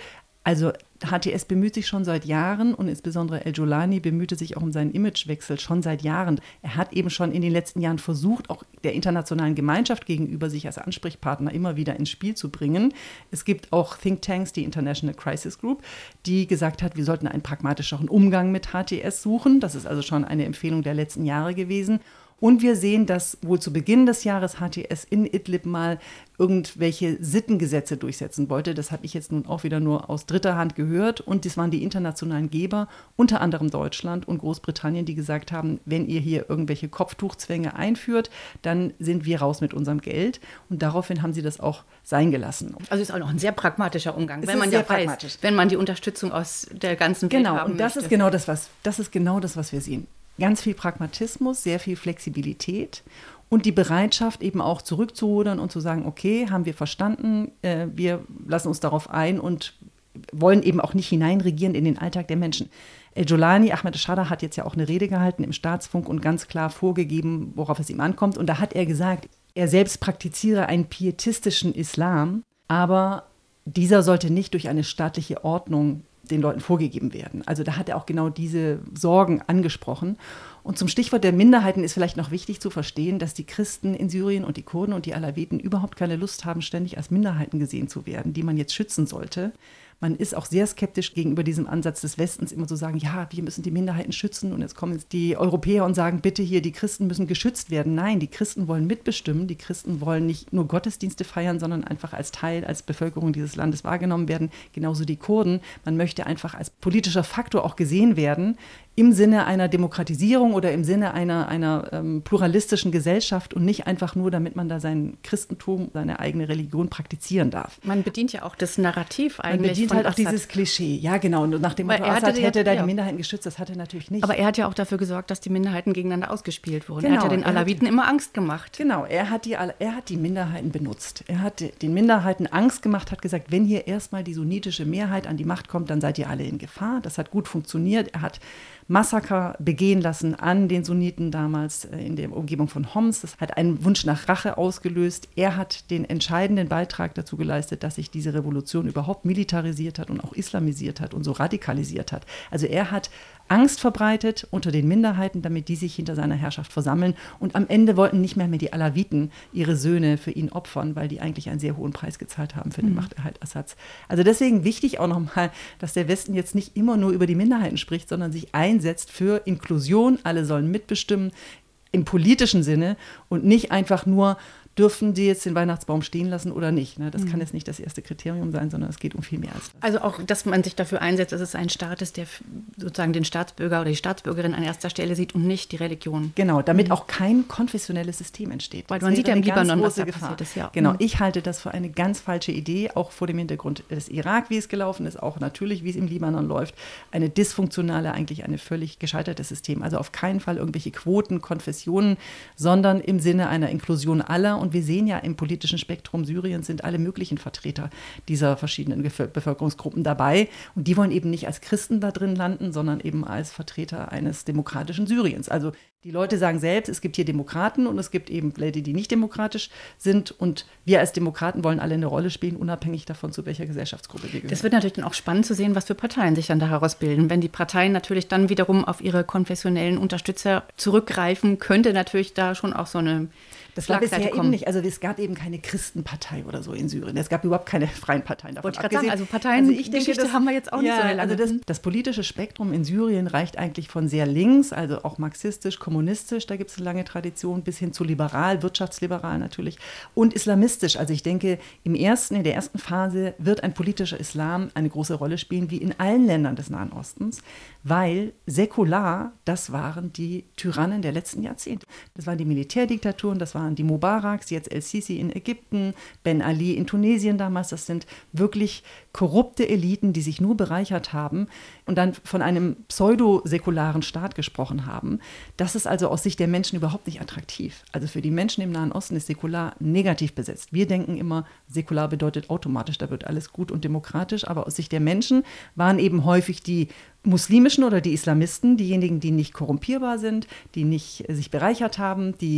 Also H T S bemüht sich schon seit Jahren und insbesondere El-Jolani bemühte sich auch um seinen Imagewechsel schon seit Jahren. Er hat eben schon in den letzten Jahren versucht, auch der internationalen Gemeinschaft gegenüber sich als Ansprechpartner immer wieder ins Spiel zu bringen. Es gibt auch Thinktanks, die International Crisis Group, die gesagt hat, wir sollten einen pragmatischeren Umgang mit H T S suchen. Das ist also schon eine Empfehlung der letzten Jahre gewesen. Und wir sehen, dass wohl zu Beginn des Jahres H T S in Idlib mal irgendwelche Sittengesetze durchsetzen wollte. Das habe ich jetzt nun auch wieder nur aus dritter Hand gehört. Und das waren die internationalen Geber, unter anderem Deutschland und Großbritannien, die gesagt haben, wenn ihr hier irgendwelche Kopftuchzwänge einführt, dann sind wir raus mit unserem Geld. Und daraufhin haben sie das auch sein gelassen. Also ist auch noch ein sehr pragmatischer Umgang, Es wenn ist man sehr ja weiß, pragmatisch. wenn man die Unterstützung aus der ganzen Welt Genau, haben und das möchte. ist genau das, was, das ist genau das, was wir sehen. Ganz viel Pragmatismus, sehr viel Flexibilität und die Bereitschaft eben auch zurückzurudern und zu sagen, okay, haben wir verstanden, äh, wir lassen uns darauf ein und wollen eben auch nicht hineinregieren in den Alltag der Menschen. El-Jolani, Ahmed Shada, hat jetzt ja auch eine Rede gehalten im Staatsfunk und ganz klar vorgegeben, worauf es ihm ankommt. Und da hat er gesagt, er selbst praktiziere einen pietistischen Islam, aber dieser sollte nicht durch eine staatliche Ordnung den Leuten vorgegeben werden. Also da hat er auch genau diese Sorgen angesprochen. Und zum Stichwort der Minderheiten ist vielleicht noch wichtig zu verstehen, dass die Christen in Syrien und die Kurden und die Alawiten überhaupt keine Lust haben, ständig als Minderheiten gesehen zu werden, die man jetzt schützen sollte. Man ist auch sehr skeptisch gegenüber diesem Ansatz des Westens, immer zu sagen, ja, wir müssen die Minderheiten schützen. Und jetzt kommen jetzt die Europäer und sagen, bitte hier, die Christen müssen geschützt werden. Nein, die Christen wollen mitbestimmen. Die Christen wollen nicht nur Gottesdienste feiern, sondern einfach als Teil, als Bevölkerung dieses Landes wahrgenommen werden. Genauso die Kurden. Man möchte einfach als politischer Faktor auch gesehen werden, im Sinne einer Demokratisierung oder im Sinne einer, einer ähm, pluralistischen Gesellschaft und nicht einfach nur, damit man da sein Christentum, seine eigene Religion praktizieren darf. Man bedient ja auch das Narrativ eigentlich. Man bedient von halt auch Assad. dieses Klischee. Ja, genau. Und nach dem Weil Motto, er hatte Assad die- hätte da ja. die Minderheiten geschützt, das hat er natürlich nicht. Aber er hat ja auch dafür gesorgt, dass die Minderheiten gegeneinander ausgespielt wurden. Genau, er hat ja den er hat- Alawiten immer Angst gemacht. Genau, er hat, die, alle- er hat die Minderheiten benutzt. Er hat de- den Minderheiten Angst gemacht, hat gesagt, wenn hier erstmal die sunnitische Mehrheit an die Macht kommt, dann seid ihr alle in Gefahr. Das hat gut funktioniert. Er hat Massaker begehen lassen an den Sunniten damals äh, in der Umgebung von Homs. Das hat einen Wunsch nach Rache ausgelöst. Er hat den entscheidenden Beitrag dazu geleistet, dass sich diese Revolution überhaupt militarisiert hat und auch islamisiert hat und so radikalisiert hat. Also er hat Angst verbreitet unter den Minderheiten, damit die sich hinter seiner Herrschaft versammeln. Und am Ende wollten nicht mehr, mehr die Alawiten ihre Söhne für ihn opfern, weil die eigentlich einen sehr hohen Preis gezahlt haben für den Machterhalt Assads. Also deswegen wichtig auch nochmal, dass der Westen jetzt nicht immer nur über die Minderheiten spricht, sondern sich einsetzt für Inklusion. Alle sollen mitbestimmen im politischen Sinne und nicht einfach nur, dürfen die jetzt den Weihnachtsbaum stehen lassen oder nicht. Ne? Das kann jetzt nicht das erste Kriterium sein, sondern es geht um viel mehr als das. Also auch, dass man sich dafür einsetzt, dass es ein Staat ist, der f- sozusagen den Staatsbürger oder die Staatsbürgerin an erster Stelle sieht und nicht die Religion. Genau, damit auch kein konfessionelles System entsteht. Weil Das man wäre sieht ja im eine ganz Libanon, was große da Gefahr. passiert ist, ja. Genau, Mhm. ich halte das für eine ganz falsche Idee, auch vor dem Hintergrund des Irak, wie es gelaufen ist, auch natürlich, wie es im Libanon läuft. Eine dysfunktionale, eigentlich eine völlig gescheitertes System. Also auf keinen Fall irgendwelche Quoten, Konfessionen, sondern im Sinne einer Inklusion aller. Und wir sehen ja im politischen Spektrum Syriens sind alle möglichen Vertreter dieser verschiedenen Gef- Bevölkerungsgruppen dabei. Und die wollen eben nicht als Christen da drin landen, sondern eben als Vertreter eines demokratischen Syriens. Also die Leute sagen selbst, es gibt hier Demokraten und es gibt eben Leute, die nicht demokratisch sind. Und wir als Demokraten wollen alle eine Rolle spielen, unabhängig davon, zu welcher Gesellschaftsgruppe wir gehören. Das wird natürlich dann auch spannend zu sehen, was für Parteien sich dann da herausbilden. Wenn die Parteien natürlich dann wiederum auf ihre konfessionellen Unterstützer zurückgreifen, könnte natürlich da schon auch so eine Das war Schlagseite bisher kommen. eben nicht. Also es gab eben keine Christenpartei oder so in Syrien. Es gab überhaupt keine freien Parteien davon. Wollte ich gerade sagen, abgesehen. also Parteiengeschichte das- haben wir jetzt auch nicht so eine lange. Also das, das politische Spektrum in Syrien reicht eigentlich von sehr links, also auch marxistisch, kommunistisch, da gibt es eine lange Tradition, bis hin zu liberal, wirtschaftsliberal natürlich und islamistisch. Also ich denke, im ersten, in der ersten Phase wird ein politischer Islam eine große Rolle spielen, wie in allen Ländern des Nahen Ostens, weil säkular, das waren die Tyrannen der letzten Jahrzehnte. Das waren die Militärdiktaturen, das waren die Mubaraks, jetzt El-Sisi in Ägypten, Ben Ali in Tunesien damals. Das sind wirklich korrupte Eliten, die sich nur bereichert haben und dann von einem pseudo-säkularen Staat gesprochen haben. Das ist also aus Sicht der Menschen überhaupt nicht attraktiv. Also für die Menschen im Nahen Osten ist säkular negativ besetzt. Wir denken immer, säkular bedeutet automatisch, da wird alles gut und demokratisch, aber aus Sicht der Menschen waren eben häufig die muslimischen oder die Islamisten, diejenigen, die nicht korrumpierbar sind, die nicht äh, sich bereichert haben, die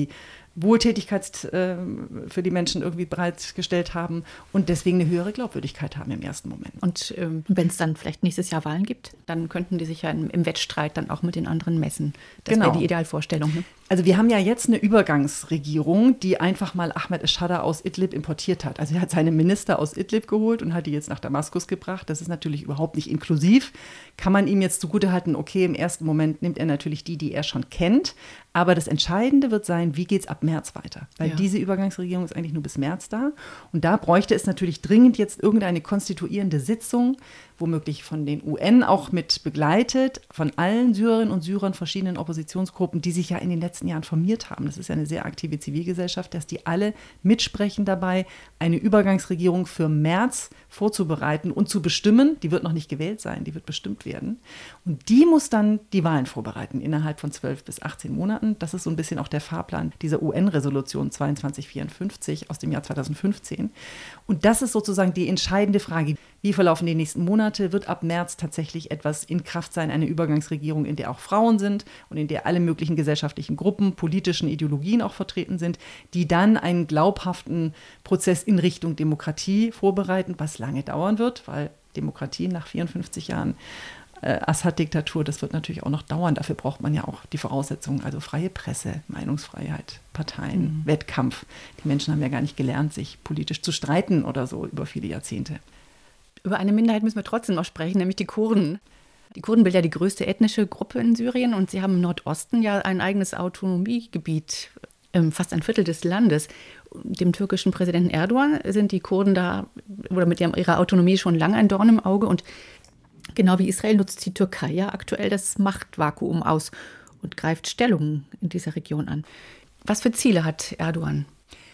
Wohltätigkeit äh, für die Menschen irgendwie bereitgestellt haben und deswegen eine höhere Glaubwürdigkeit haben im ersten Moment. Und ähm, wenn es dann vielleicht nächstes Jahr Wahlen gibt, dann könnten die sich ja im, im Wettstreit dann auch mit den anderen messen. Das Genau. wäre die Idealvorstellung. Ne? Also wir haben ja jetzt eine Übergangsregierung, die einfach mal Ahmed Eschada aus Idlib importiert hat. Also er hat seine Minister aus Idlib geholt und hat die jetzt nach Damaskus gebracht. Das ist natürlich überhaupt nicht inklusiv. Kann man ihm jetzt zugutehalten, okay, im ersten Moment nimmt er natürlich die, die er schon kennt. Aber das Entscheidende wird sein, wie geht es ab März weiter? Weil Ja. diese Übergangsregierung ist eigentlich nur bis März da. Und da bräuchte es natürlich dringend jetzt irgendeine konstituierende Sitzung, womöglich von den U N auch mit begleitet, von allen Syrerinnen und Syrern, verschiedenen Oppositionsgruppen, die sich ja in den letzten Jahren formiert haben. Das ist ja eine sehr aktive Zivilgesellschaft, dass die alle mitsprechen dabei, eine Übergangsregierung für März vorzubereiten und zu bestimmen. Die wird noch nicht gewählt sein, die wird bestimmt werden. Und die muss dann die Wahlen vorbereiten innerhalb von zwölf bis achtzehn Monaten. Das ist so ein bisschen auch der Fahrplan dieser U N-Resolution zweiundzwanzig vierundfünfzig aus dem Jahr zweitausendfünfzehn. Und das ist sozusagen die entscheidende Frage. Wie verlaufen die nächsten Monate? Wird ab März tatsächlich etwas in Kraft sein, eine Übergangsregierung, in der auch Frauen sind und in der alle möglichen gesellschaftlichen Gruppen, politischen Ideologien auch vertreten sind, die dann einen glaubhaften Prozess in Richtung Demokratie vorbereiten, was lange dauern wird, weil Demokratie nach vierundfünfzig Jahren äh, Assad-Diktatur, das wird natürlich auch noch dauern. Dafür braucht man ja auch die Voraussetzungen, also freie Presse, Meinungsfreiheit, Parteien, mhm. Wettkampf. Die Menschen haben ja gar nicht gelernt, sich politisch zu streiten oder so über viele Jahrzehnte. Über eine Minderheit müssen wir trotzdem noch sprechen, nämlich die Kurden. Die Kurden bilden ja die größte ethnische Gruppe in Syrien und sie haben im Nordosten ja ein eigenes Autonomiegebiet, fast ein Viertel des Landes. Dem türkischen Präsidenten Erdogan sind die Kurden da oder mit ihrer Autonomie schon lange ein Dorn im Auge. Und genau wie Israel nutzt die Türkei ja aktuell das Machtvakuum aus und greift Stellung in dieser Region an. Was für Ziele hat Erdogan?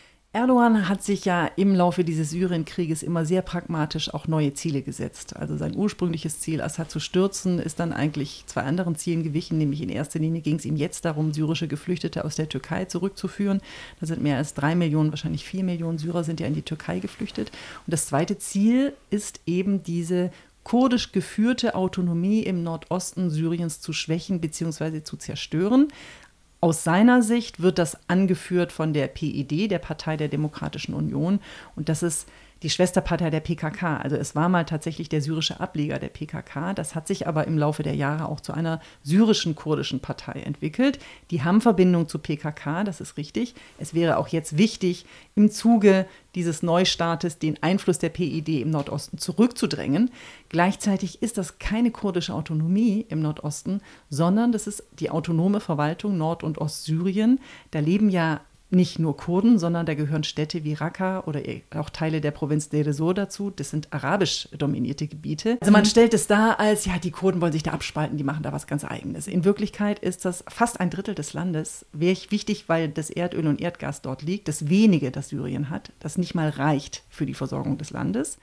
Erdogan hat sich ja im Laufe dieses Syrienkrieges immer sehr pragmatisch auch neue Ziele gesetzt. Also sein ursprüngliches Ziel, Assad zu stürzen, ist dann eigentlich zwei anderen Zielen gewichen. Nämlich in erster Linie ging es ihm jetzt darum, syrische Geflüchtete aus der Türkei zurückzuführen. Da sind mehr als drei Millionen, wahrscheinlich vier Millionen Syrer sind ja in die Türkei geflüchtet. Und das zweite Ziel ist eben diese kurdisch geführte Autonomie im Nordosten Syriens zu schwächen bzw. zu zerstören. Aus seiner Sicht wird das angeführt von der P I D, der Partei der Demokratischen Union. Und das ist die Schwesterpartei der P K K. Also es war mal tatsächlich der syrische Ableger der P K K. Das hat sich aber im Laufe der Jahre auch zu einer syrischen kurdischen Partei entwickelt. Die haben Verbindung zu P K K, das ist richtig. Es wäre auch jetzt wichtig, im Zuge dieses Neustartes den Einfluss der P I D im Nordosten zurückzudrängen. Gleichzeitig ist das keine kurdische Autonomie im Nordosten, sondern das ist die autonome Verwaltung Nord- und Ostsyrien. Da leben ja nicht nur Kurden, sondern da gehören Städte wie Raqqa oder auch Teile der Provinz Deir ez-Zor dazu. Das sind arabisch dominierte Gebiete. Also man stellt es dar als, ja, die Kurden wollen sich da abspalten, die machen da was ganz Eigenes. In Wirklichkeit ist das fast ein Drittel des Landes. Wäre wichtig, weil das Erdöl und Erdgas dort liegt, das wenige, das Syrien hat, das nicht mal reicht für die Versorgung des Landes.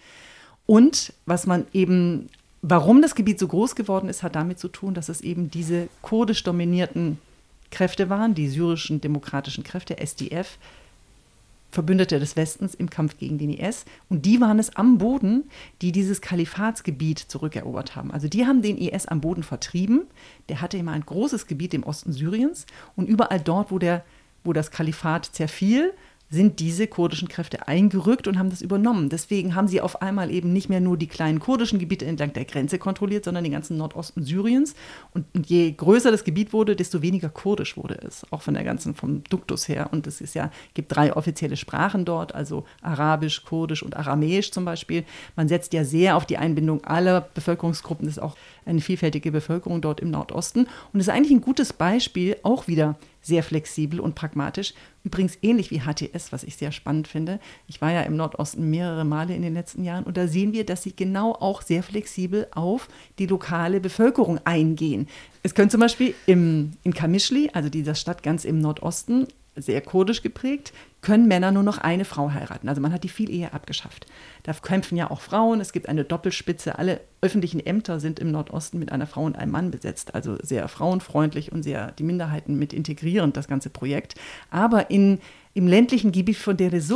Und was man eben, warum das Gebiet so groß geworden ist, hat damit zu tun, dass es eben diese kurdisch dominierten Kräfte waren, die syrischen demokratischen Kräfte, S D F, Verbündete des Westens im Kampf gegen den I S. Und die waren es am Boden, die dieses Kalifatsgebiet zurückerobert haben. Also die haben den I S am Boden vertrieben. Der hatte immer ein großes Gebiet im Osten Syriens. Und überall dort, wo, der, wo das Kalifat zerfiel, sind diese kurdischen Kräfte eingerückt und haben das übernommen. Deswegen haben sie auf einmal eben nicht mehr nur die kleinen kurdischen Gebiete entlang der Grenze kontrolliert, sondern den ganzen Nordosten Syriens. Und, und je größer das Gebiet wurde, desto weniger kurdisch wurde es, auch von der ganzen, vom Duktus her. Und es ist ja, gibt drei offizielle Sprachen dort, also Arabisch, Kurdisch und Aramäisch zum Beispiel. Man setzt ja sehr auf die Einbindung aller Bevölkerungsgruppen. Das ist auch eine vielfältige Bevölkerung dort im Nordosten. Und es ist eigentlich ein gutes Beispiel, auch wieder sehr flexibel und pragmatisch. Übrigens ähnlich wie H T S, was ich sehr spannend finde. Ich war ja im Nordosten mehrere Male in den letzten Jahren und da sehen wir, dass sie genau auch sehr flexibel auf die lokale Bevölkerung eingehen. Es können zum Beispiel im, in Kamischli, also dieser Stadt ganz im Nordosten, sehr kurdisch geprägt, können Männer nur noch eine Frau heiraten. Also man hat die Vielehe abgeschafft. Da kämpfen ja auch Frauen, es gibt eine Doppelspitze. Alle öffentlichen Ämter sind im Nordosten mit einer Frau und einem Mann besetzt. Also sehr frauenfreundlich und sehr die Minderheiten mit integrierend, das ganze Projekt. Aber in, im ländlichen Gebiet von Deir ez-Zor,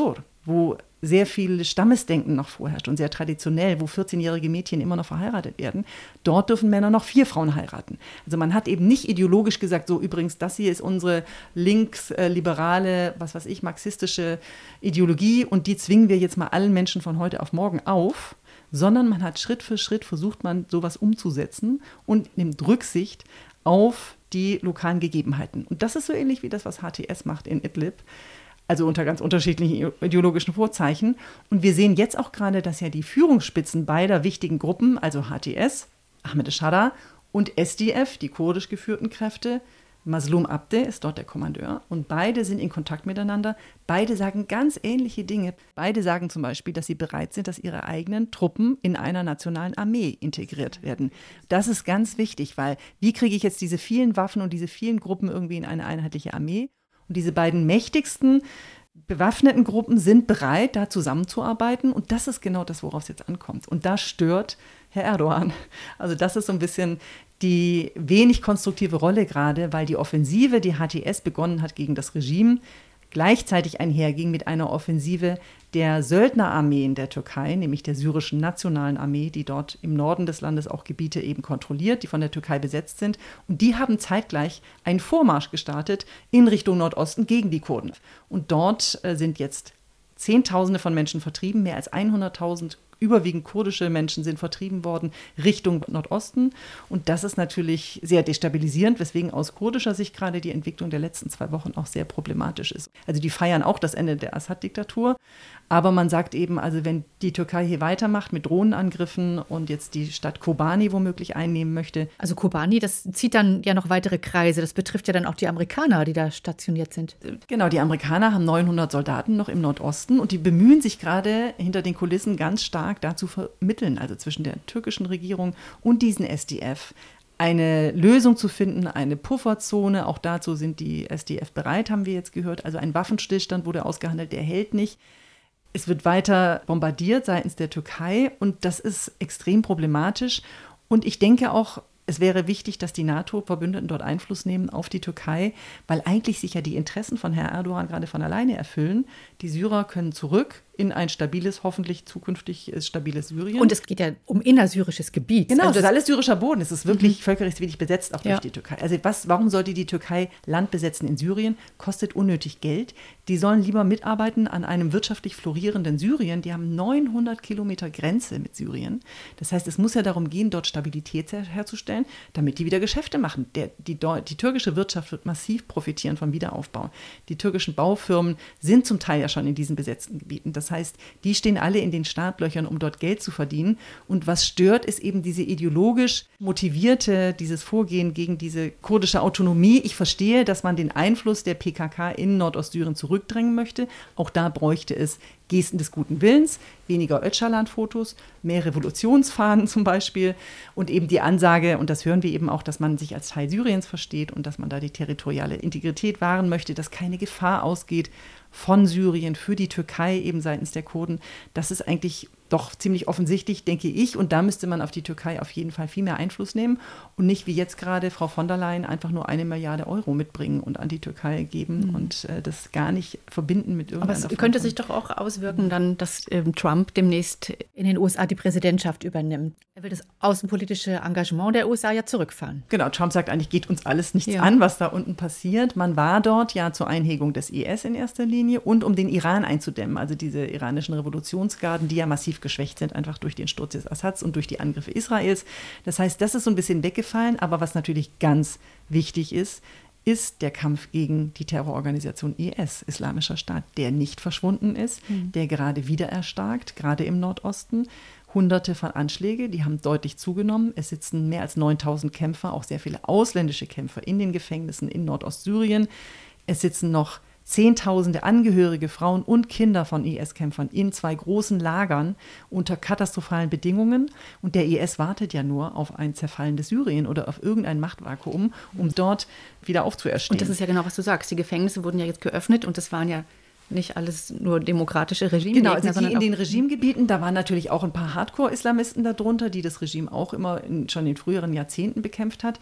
wo sehr viel Stammesdenken noch vorherrscht und sehr traditionell, wo vierzehnjährige Mädchen immer noch verheiratet werden, dort dürfen Männer noch vier Frauen heiraten. Also man hat eben nicht ideologisch gesagt, so übrigens, das hier ist unsere linksliberale, was weiß ich, marxistische Ideologie und die zwingen wir jetzt mal allen Menschen von heute auf morgen auf, sondern man hat Schritt für Schritt versucht, man sowas umzusetzen und nimmt Rücksicht auf die lokalen Gegebenheiten. Und das ist so ähnlich wie das, was H T S macht in Idlib. Also unter ganz unterschiedlichen ideologischen Vorzeichen. Und wir sehen jetzt auch gerade, dass ja die Führungsspitzen beider wichtigen Gruppen, also H T S, Ahmed Shara und S D F, die kurdisch geführten Kräfte, Mazlum Abde ist dort der Kommandeur. Und beide sind in Kontakt miteinander. Beide sagen ganz ähnliche Dinge. Beide sagen zum Beispiel, dass sie bereit sind, dass ihre eigenen Truppen in einer nationalen Armee integriert werden. Das ist ganz wichtig, weil wie kriege ich jetzt diese vielen Waffen und diese vielen Gruppen irgendwie in eine einheitliche Armee? Und diese beiden mächtigsten bewaffneten Gruppen sind bereit, da zusammenzuarbeiten. Und das ist genau das, worauf es jetzt ankommt. Und da stört Herr Erdogan. Also das ist so ein bisschen die wenig konstruktive Rolle gerade, weil die Offensive, die H T S begonnen hat gegen das Regime, gleichzeitig einherging mit einer Offensive der Söldnerarmeen der Türkei, nämlich der syrischen nationalen Armee, die dort im Norden des Landes auch Gebiete eben kontrolliert, die von der Türkei besetzt sind. Und die haben zeitgleich einen Vormarsch gestartet in Richtung Nordosten gegen die Kurden. Und dort äh, sind jetzt Zehntausende von Menschen vertrieben, mehr als hunderttausend überwiegend kurdische Menschen sind vertrieben worden Richtung Nordosten. Und das ist natürlich sehr destabilisierend, weswegen aus kurdischer Sicht gerade die Entwicklung der letzten zwei Wochen auch sehr problematisch ist. Also die feiern auch das Ende der Assad-Diktatur. Aber man sagt eben, also wenn die Türkei hier weitermacht mit Drohnenangriffen und jetzt die Stadt Kobani womöglich einnehmen möchte. Also Kobani, das zieht dann ja noch weitere Kreise. Das betrifft ja dann auch die Amerikaner, die da stationiert sind. Genau, die Amerikaner haben neunhundert Soldaten noch im Nordosten und die bemühen sich gerade hinter den Kulissen ganz stark dazu vermitteln, also zwischen der türkischen Regierung und diesen S D F, eine Lösung zu finden, eine Pufferzone. Auch dazu sind die S D F bereit, haben wir jetzt gehört. Also ein Waffenstillstand wurde ausgehandelt, der hält nicht. Es wird weiter bombardiert seitens der Türkei und das ist extrem problematisch. Und ich denke auch, es wäre wichtig, dass die NATO-Verbündeten dort Einfluss nehmen auf die Türkei, weil eigentlich sich ja die Interessen von Herrn Erdogan gerade von alleine erfüllen. Die Syrer können zurück in ein stabiles, hoffentlich zukünftig stabiles Syrien. Und es geht ja um innersyrisches Gebiet. Genau, also das ist alles syrischer Boden. Es ist wirklich mhm. völkerrechtswidrig besetzt, auch durch ja. die Türkei. Also was, warum sollte die Türkei Land besetzen in Syrien? Kostet unnötig Geld. Die sollen lieber mitarbeiten an einem wirtschaftlich florierenden Syrien. Die haben neunhundert Kilometer Grenze mit Syrien. Das heißt, es muss ja darum gehen, dort Stabilität her- herzustellen, damit die wieder Geschäfte machen. Der, die, die türkische Wirtschaft wird massiv profitieren vom Wiederaufbau. Die türkischen Baufirmen sind zum Teil ja schon in diesen besetzten Gebieten. Das Das heißt, die stehen alle in den Startlöchern, um dort Geld zu verdienen. Und was stört, ist eben diese ideologisch motivierte, dieses Vorgehen gegen diese kurdische Autonomie. Ich verstehe, dass man den Einfluss der P K K in Nordostsyrien zurückdrängen möchte. Auch da bräuchte es Gesten des guten Willens, weniger Öcalan-Fotos, mehr Revolutionsfahnen zum Beispiel und eben die Ansage, und das hören wir eben auch, dass man sich als Teil Syriens versteht und dass man da die territoriale Integrität wahren möchte, dass keine Gefahr ausgeht von Syrien für die Türkei eben seitens der Kurden. Das ist eigentlich doch ziemlich offensichtlich, denke ich. Und da müsste man auf die Türkei auf jeden Fall viel mehr Einfluss nehmen und nicht wie jetzt gerade Frau von der Leyen einfach nur eine Milliarde Euro mitbringen und an die Türkei geben mhm. und äh, das gar nicht verbinden mit irgendeiner Aber es könnte sich doch auch auswirken dann, dass ähm, Trump demnächst in den U S A die Präsidentschaft übernimmt. Er will das außenpolitische Engagement der U S A ja zurückfahren. Genau, Trump sagt eigentlich, geht uns alles nichts ja. an, was da unten passiert. Man war dort ja zur Einhegung des I S in erster Linie und um den Iran einzudämmen, also diese iranischen Revolutionsgarden, die ja massiv geschwächt sind, einfach durch den Sturz des Assads und durch die Angriffe Israels. Das heißt, das ist so ein bisschen weggefallen, aber was natürlich ganz wichtig ist, ist der Kampf gegen die Terrororganisation I S, Islamischer Staat, der nicht verschwunden ist, mhm. der gerade wieder erstarkt, gerade im Nordosten. Hunderte von Anschläge, die haben deutlich zugenommen. Es sitzen mehr als neuntausend Kämpfer, auch sehr viele ausländische Kämpfer in den Gefängnissen in Nordostsyrien. Es sitzen noch Zehntausende Angehörige, Frauen und Kinder von I S-Kämpfern in zwei großen Lagern unter katastrophalen Bedingungen. Und der I S wartet ja nur auf ein zerfallendes Syrien oder auf irgendein Machtvakuum, um dort wieder aufzuerstehen. Und das ist ja genau, was du sagst. Die Gefängnisse wurden ja jetzt geöffnet und das waren ja nicht alles nur demokratische Regime. Genau, also die in den Regimegebieten, da waren natürlich auch ein paar Hardcore-Islamisten darunter, die das Regime auch immer in, schon in früheren Jahrzehnten bekämpft hat.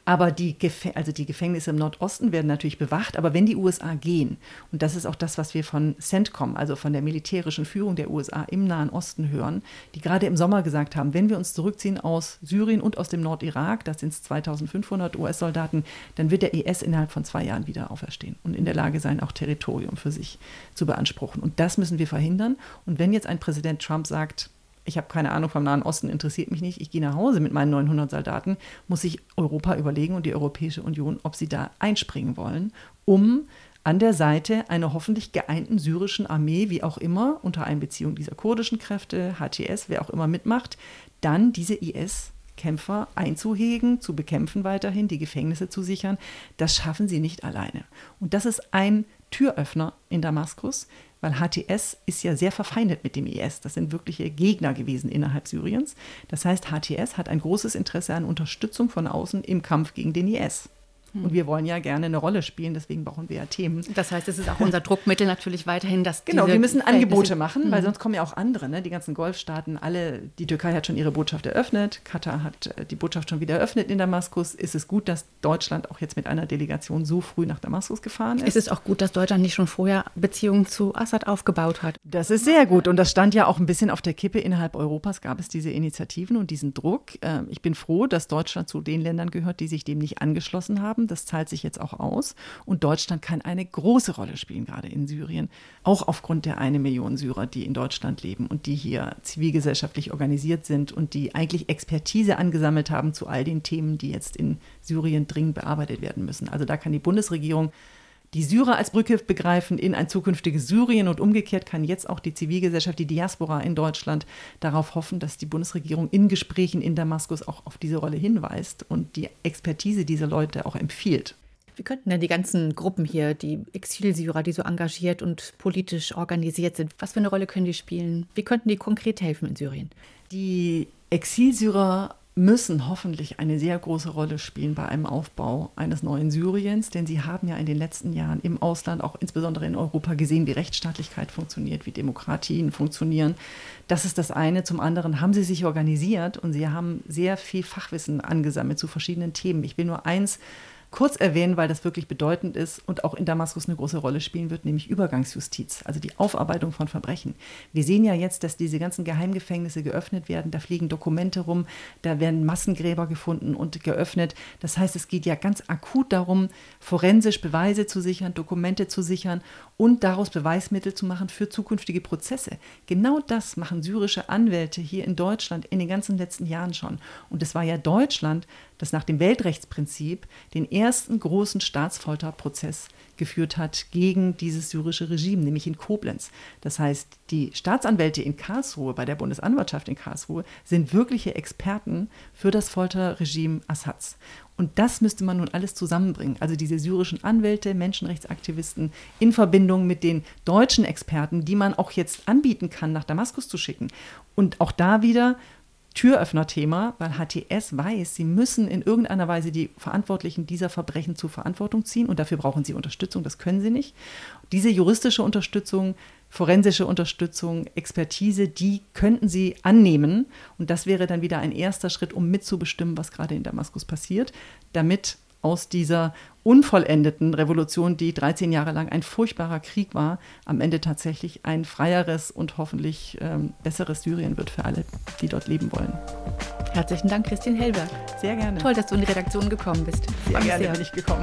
Aber die, Gef- also die Gefängnisse im Nordosten werden natürlich bewacht. Aber wenn die U S A gehen, und das ist auch das, was wir von CENTCOM, also von der militärischen Führung der U S A im Nahen Osten hören, die gerade im Sommer gesagt haben, wenn wir uns zurückziehen aus Syrien und aus dem Nordirak, das sind zweitausendfünfhundert U S-Soldaten, dann wird der I S innerhalb von zwei Jahren wieder auferstehen und in der Lage sein, auch Territorium für sich zu beanspruchen. Und das müssen wir verhindern. Und wenn jetzt ein Präsident Trump sagt, ich habe keine Ahnung vom Nahen Osten, interessiert mich nicht, ich gehe nach Hause mit meinen neunhundert Soldaten, muss sich Europa überlegen und die Europäische Union, ob sie da einspringen wollen, um an der Seite einer hoffentlich geeinten syrischen Armee, wie auch immer, unter Einbeziehung dieser kurdischen Kräfte, H T S, wer auch immer mitmacht, dann diese I S-Kämpfer einzuhegen, zu bekämpfen weiterhin, die Gefängnisse zu sichern. Das schaffen sie nicht alleine. Und das ist ein Türöffner in Damaskus, weil H T S ist ja sehr verfeindet mit dem I S. Das sind wirkliche Gegner gewesen innerhalb Syriens. Das heißt, H T S hat ein großes Interesse an Unterstützung von außen im Kampf gegen den I S. Und wir wollen ja gerne eine Rolle spielen, deswegen brauchen wir ja Themen. Das heißt, es ist auch unser Druckmittel natürlich weiterhin, dass Genau, wir müssen Angebote machen, mhm. weil sonst kommen ja auch andere, ne? Die ganzen Golfstaaten, alle, die Türkei hat schon ihre Botschaft eröffnet, Katar hat die Botschaft schon wieder eröffnet in Damaskus. Ist es gut, dass Deutschland auch jetzt mit einer Delegation so früh nach Damaskus gefahren ist? Ist es auch gut, dass Deutschland nicht schon vorher Beziehungen zu Assad aufgebaut hat? Das ist sehr gut und das stand ja auch ein bisschen auf der Kippe. Innerhalb Europas gab es diese Initiativen und diesen Druck. Ich bin froh, dass Deutschland zu den Ländern gehört, die sich dem nicht angeschlossen haben. Das zahlt sich jetzt auch aus. Und Deutschland kann eine große Rolle spielen, gerade in Syrien, auch aufgrund der eine Million Syrer, die in Deutschland leben und die hier zivilgesellschaftlich organisiert sind und die eigentlich Expertise angesammelt haben zu all den Themen, die jetzt in Syrien dringend bearbeitet werden müssen. Also da kann die Bundesregierung die Syrer als Brücke begreifen in ein zukünftiges Syrien und umgekehrt kann jetzt auch die Zivilgesellschaft, die Diaspora in Deutschland darauf hoffen, dass die Bundesregierung in Gesprächen in Damaskus auch auf diese Rolle hinweist und die Expertise dieser Leute auch empfiehlt. Wie könnten denn die ganzen Gruppen hier, die Exilsyrer, die so engagiert und politisch organisiert sind, was für eine Rolle können die spielen? Wie könnten die konkret helfen in Syrien? Die Exilsyrer müssen hoffentlich eine sehr große Rolle spielen bei einem Aufbau eines neuen Syriens, denn sie haben ja in den letzten Jahren im Ausland, auch insbesondere in Europa, gesehen, wie Rechtsstaatlichkeit funktioniert, wie Demokratien funktionieren. Das ist das eine. Zum anderen haben sie sich organisiert und sie haben sehr viel Fachwissen angesammelt zu verschiedenen Themen. Ich will nur eins kurz erwähnen, weil das wirklich bedeutend ist und auch in Damaskus eine große Rolle spielen wird, nämlich Übergangsjustiz, also die Aufarbeitung von Verbrechen. Wir sehen ja jetzt, dass diese ganzen Geheimgefängnisse geöffnet werden, da fliegen Dokumente rum, da werden Massengräber gefunden und geöffnet. Das heißt, es geht ja ganz akut darum, forensisch Beweise zu sichern, Dokumente zu sichern und daraus Beweismittel zu machen für zukünftige Prozesse. Genau das machen syrische Anwälte hier in Deutschland in den ganzen letzten Jahren schon. Und es war ja Deutschland, das nach dem Weltrechtsprinzip den ersten großen Staatsfolterprozess geführt hat gegen dieses syrische Regime, nämlich in Koblenz. Das heißt, die Staatsanwälte in Karlsruhe, bei der Bundesanwaltschaft in Karlsruhe, sind wirkliche Experten für das Folterregime Assads. Und das müsste man nun alles zusammenbringen. Also diese syrischen Anwälte, Menschenrechtsaktivisten in Verbindung mit den deutschen Experten, die man auch jetzt anbieten kann, nach Damaskus zu schicken. Und auch da wieder Türöffner-Thema, weil H T S weiß, sie müssen in irgendeiner Weise die Verantwortlichen dieser Verbrechen zur Verantwortung ziehen und dafür brauchen sie Unterstützung, das können sie nicht. Diese juristische Unterstützung, forensische Unterstützung, Expertise, die könnten sie annehmen und das wäre dann wieder ein erster Schritt, um mitzubestimmen, was gerade in Damaskus passiert, damit aus dieser unvollendeten Revolution, die dreizehn Jahre lang ein furchtbarer Krieg war, am Ende tatsächlich ein freieres und hoffentlich ähm, besseres Syrien wird für alle, die dort leben wollen. Herzlichen Dank, Christine Hellberg. Sehr gerne. Toll, dass du in die Redaktion gekommen bist. Sehr gerne bin ich gekommen.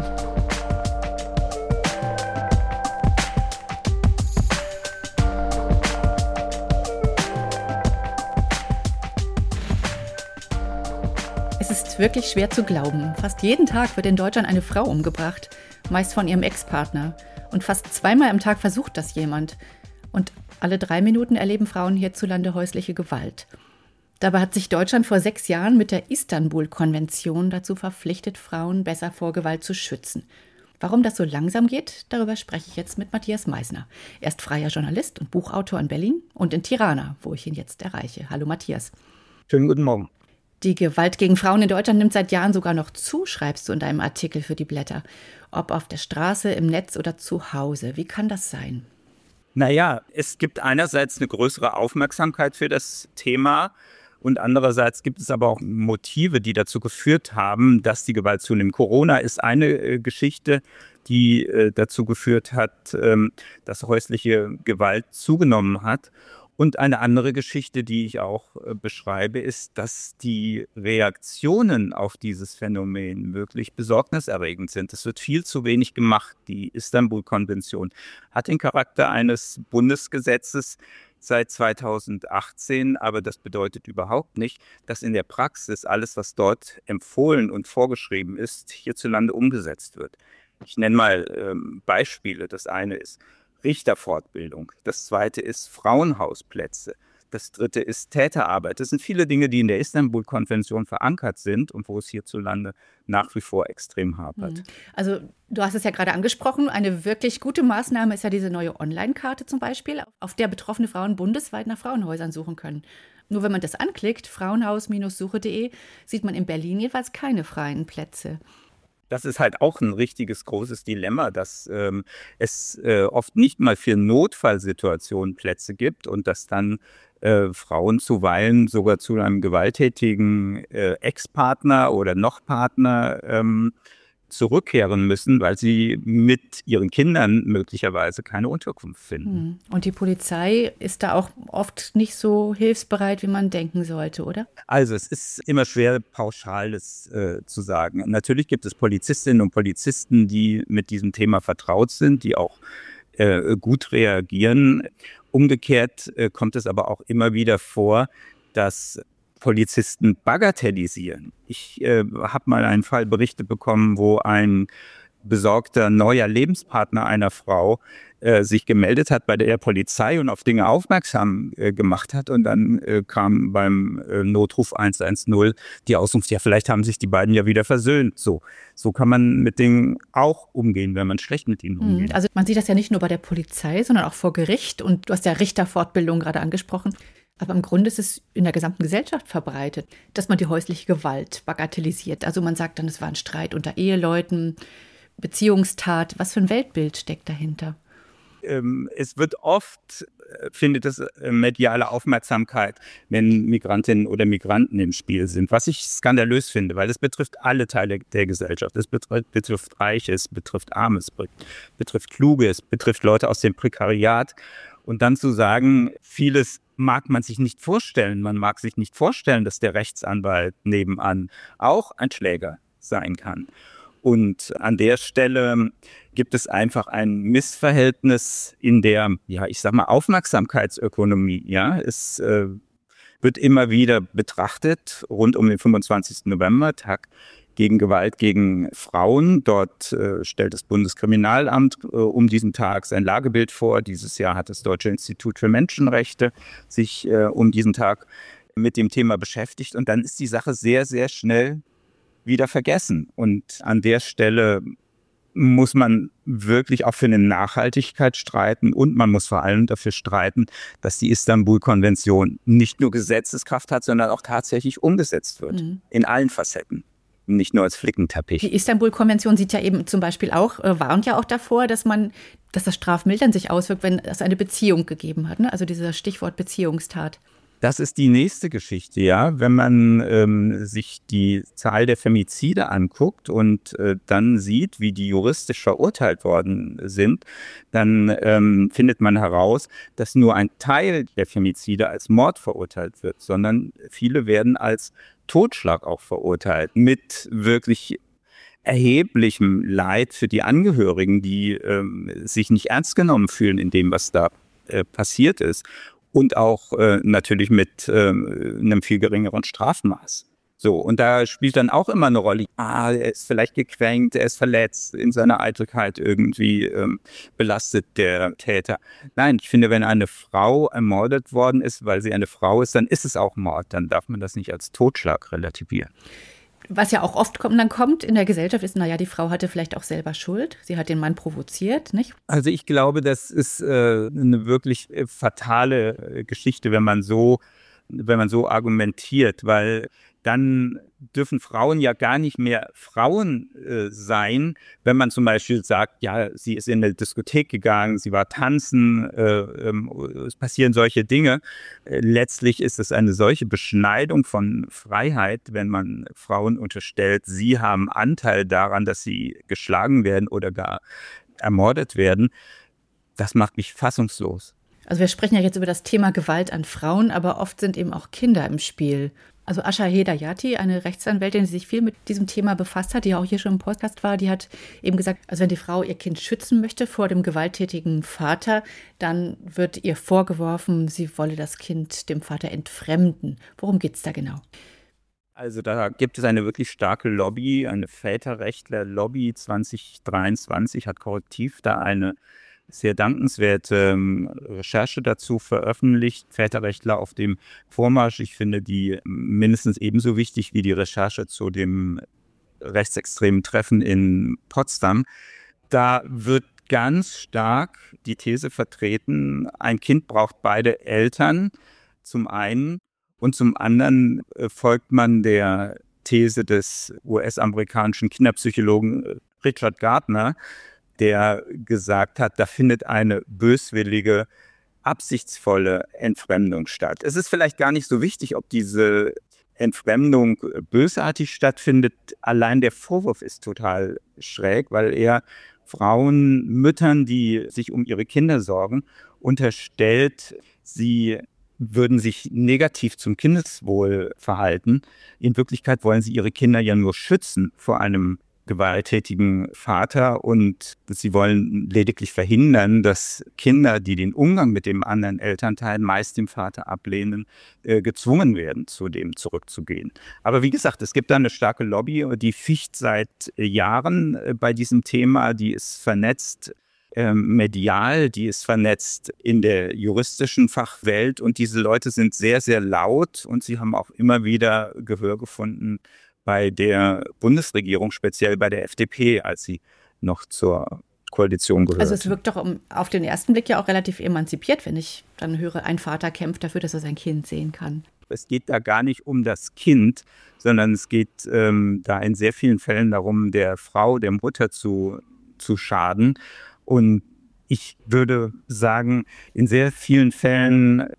Es ist wirklich schwer zu glauben. Fast jeden Tag wird in Deutschland eine Frau umgebracht, meist von ihrem Ex-Partner. Und fast zweimal am Tag versucht das jemand. Und alle drei Minuten erleben Frauen hierzulande häusliche Gewalt. Dabei hat sich Deutschland vor sechs Jahren mit der Istanbul-Konvention dazu verpflichtet, Frauen besser vor Gewalt zu schützen. Warum das so langsam geht, darüber spreche ich jetzt mit Matthias Meisner. Er ist freier Journalist und Buchautor in Berlin und in Tirana, wo ich ihn jetzt erreiche. Hallo Matthias. Schönen guten Morgen. Die Gewalt gegen Frauen in Deutschland nimmt seit Jahren sogar noch zu, schreibst du in deinem Artikel für die Blätter. Ob auf der Straße, im Netz oder zu Hause. Wie kann das sein? Naja, es gibt einerseits eine größere Aufmerksamkeit für das Thema Und andererseits gibt es aber auch Motive, die dazu geführt haben, dass die Gewalt zunimmt. Corona ist eine äh, Geschichte, die äh, dazu geführt hat, ähm, dass häusliche Gewalt zugenommen hat. Und eine andere Geschichte, die ich auch äh, beschreibe, ist, dass die Reaktionen auf dieses Phänomen wirklich besorgniserregend sind. Es wird viel zu wenig gemacht. Die Istanbul-Konvention hat den Charakter eines Bundesgesetzes seit zweitausendachtzehn, aber das bedeutet überhaupt nicht, dass in der Praxis alles, was dort empfohlen und vorgeschrieben ist, hierzulande umgesetzt wird. Ich nenne mal ähm, Beispiele. Das eine ist Richterfortbildung. Das zweite ist Frauenhausplätze. Das dritte ist Täterarbeit. Das sind viele Dinge, die in der Istanbul-Konvention verankert sind und wo es hierzulande nach wie vor extrem hapert. Also du hast es ja gerade angesprochen, eine wirklich gute Maßnahme ist ja diese neue Online-Karte zum Beispiel, auf der betroffene Frauen bundesweit nach Frauenhäusern suchen können. Nur wenn man das anklickt, frauenhaus Bindestrich suche Punkt de, sieht man in Berlin jeweils keine freien Plätze. Das ist halt auch ein richtiges großes Dilemma, dass ähm, es äh, oft nicht mal für Notfallsituationen Plätze gibt und dass dann äh, Frauen zuweilen sogar zu einem gewalttätigen äh, Ex-Partner oder noch Partner ähm, zurückkehren müssen, weil sie mit ihren Kindern möglicherweise keine Unterkunft finden. Und die Polizei ist da auch oft nicht so hilfsbereit, wie man denken sollte, oder? Also es ist immer schwer, Pauschales äh, zu sagen. Natürlich gibt es Polizistinnen und Polizisten, die mit diesem Thema vertraut sind, die auch äh, gut reagieren. Umgekehrt äh, kommt es aber auch immer wieder vor, dass Polizisten bagatellisieren. Ich äh, habe mal einen Fall berichtet bekommen, wo ein besorgter neuer Lebenspartner einer Frau äh, sich gemeldet hat bei der Polizei und auf Dinge aufmerksam äh, gemacht hat. Und dann äh, kam beim äh, Notruf eins eins null die Auskunft, ja, vielleicht haben sich die beiden ja wieder versöhnt. So, so kann man mit Dingen auch umgehen, wenn man schlecht mit ihnen umgeht. Also man sieht das ja nicht nur bei der Polizei, sondern auch vor Gericht. Und du hast ja Richterfortbildung gerade angesprochen. Aber im Grunde ist es in der gesamten Gesellschaft verbreitet, dass man die häusliche Gewalt bagatellisiert. Also man sagt dann, es war ein Streit unter Eheleuten, Beziehungstat. Was für ein Weltbild steckt dahinter? Ähm, es wird oft, äh, findet es äh, mediale Aufmerksamkeit, wenn Migrantinnen oder Migranten im Spiel sind. Was ich skandalös finde, weil es betrifft alle Teile der Gesellschaft. Es betrifft, betrifft Reiche, es betrifft Arme, es betrifft Kluge, es betrifft Leute aus dem Prekariat. Und dann zu sagen, vieles mag man sich nicht vorstellen. Man mag sich nicht vorstellen, dass der Rechtsanwalt nebenan auch ein Schläger sein kann. Und an der Stelle gibt es einfach ein Missverhältnis in der, ja, ich sag mal, Aufmerksamkeitsökonomie. Ja, es äh, wird immer wieder betrachtet rund um den fünfundzwanzigsten November, Tag gegen Gewalt gegen Frauen. Dort äh, stellt das Bundeskriminalamt äh, um diesen Tag sein Lagebild vor. Dieses Jahr hat das Deutsche Institut für Menschenrechte sich äh, um diesen Tag mit dem Thema beschäftigt. Und dann ist die Sache sehr, sehr schnell wieder vergessen. Und an der Stelle muss man wirklich auch für eine Nachhaltigkeit streiten und man muss vor allem dafür streiten, dass die Istanbul-Konvention nicht nur Gesetzeskraft hat, sondern auch tatsächlich umgesetzt wird. Mhm. In allen Facetten. Nicht nur als Flickenteppich. Die Istanbul-Konvention sieht ja eben zum Beispiel auch, äh, warnt ja auch davor, dass man, dass das Strafmildern sich auswirkt, wenn es eine Beziehung gegeben hat. Ne? Also dieses Stichwort Beziehungstat. Das ist die nächste Geschichte, ja. Wenn man ähm, sich die Zahl der Femizide anguckt und äh, dann sieht, wie die juristisch verurteilt worden sind, dann ähm, findet man heraus, dass nur ein Teil der Femizide als Mord verurteilt wird, sondern viele werden als Totschlag auch verurteilt, mit wirklich erheblichem Leid für die Angehörigen, die ähm, sich nicht ernst genommen fühlen in dem, was da äh, passiert ist. Und auch äh, natürlich mit äh, einem viel geringeren Strafmaß. So, und da spielt dann auch immer eine Rolle. Ah, er ist vielleicht gekränkt, er ist verletzt, in seiner Eitelkeit irgendwie ähm, belastet der Täter. Nein, ich finde, wenn eine Frau ermordet worden ist, weil sie eine Frau ist, dann ist es auch Mord. Dann darf man das nicht als Totschlag relativieren. Was ja auch oft kommt, dann kommt in der Gesellschaft ist, naja, die Frau hatte vielleicht auch selber Schuld. Sie hat den Mann provoziert, nicht? Also ich glaube, das ist äh, eine wirklich fatale Geschichte, wenn man so, wenn man so argumentiert, weil dann dürfen Frauen ja gar nicht mehr Frauen äh, sein, wenn man zum Beispiel sagt, ja, sie ist in eine Diskothek gegangen, sie war tanzen, äh, ähm, es passieren solche Dinge. Äh, letztlich ist es eine solche Beschneidung von Freiheit, wenn man Frauen unterstellt, sie haben Anteil daran, dass sie geschlagen werden oder gar ermordet werden. Das macht mich fassungslos. Also wir sprechen ja jetzt über das Thema Gewalt an Frauen, aber oft sind eben auch Kinder im Spiel. Also Asha Hedayati, eine Rechtsanwältin, die sich viel mit diesem Thema befasst hat, die auch hier schon im Podcast war, die hat eben gesagt, also wenn die Frau ihr Kind schützen möchte vor dem gewalttätigen Vater, dann wird ihr vorgeworfen, sie wolle das Kind dem Vater entfremden. Worum geht es da genau? Also da gibt es eine wirklich starke Lobby, eine Väterrechtler-Lobby. zwanzig dreiundzwanzig hat Korrektiv da eine sehr dankenswerte ähm, Recherche dazu veröffentlicht. Väterrechtler auf dem Vormarsch. Ich finde die mindestens ebenso wichtig wie die Recherche zu dem rechtsextremen Treffen in Potsdam. Da wird ganz stark die These vertreten, ein Kind braucht beide Eltern zum einen und zum anderen äh, folgt man der These des U S-amerikanischen Kinderpsychologen Richard Gardner, der gesagt hat, da findet eine böswillige, absichtsvolle Entfremdung statt. Es ist vielleicht gar nicht so wichtig, ob diese Entfremdung bösartig stattfindet. Allein der Vorwurf ist total schräg, weil er Frauen, Müttern, die sich um ihre Kinder sorgen, unterstellt, sie würden sich negativ zum Kindeswohl verhalten. In Wirklichkeit wollen sie ihre Kinder ja nur schützen vor einem gewalttätigen Vater und sie wollen lediglich verhindern, dass Kinder, die den Umgang mit dem anderen Elternteil meist dem Vater ablehnen, äh, gezwungen werden, zu dem zurückzugehen. Aber wie gesagt, es gibt da eine starke Lobby, die ficht seit Jahren äh, bei diesem Thema, die ist vernetzt äh, medial, die ist vernetzt in der juristischen Fachwelt und diese Leute sind sehr, sehr laut und sie haben auch immer wieder Gehör gefunden bei der Bundesregierung, speziell bei der F D P, als sie noch zur Koalition gehörte. Also es wirkt doch um, auf den ersten Blick ja auch relativ emanzipiert, wenn ich dann höre, ein Vater kämpft dafür, dass er sein Kind sehen kann. Es geht da gar nicht um das Kind, sondern es geht ähm, da in sehr vielen Fällen darum, der Frau, der Mutter zu, zu schaden. Und ich würde sagen, in sehr vielen Fällen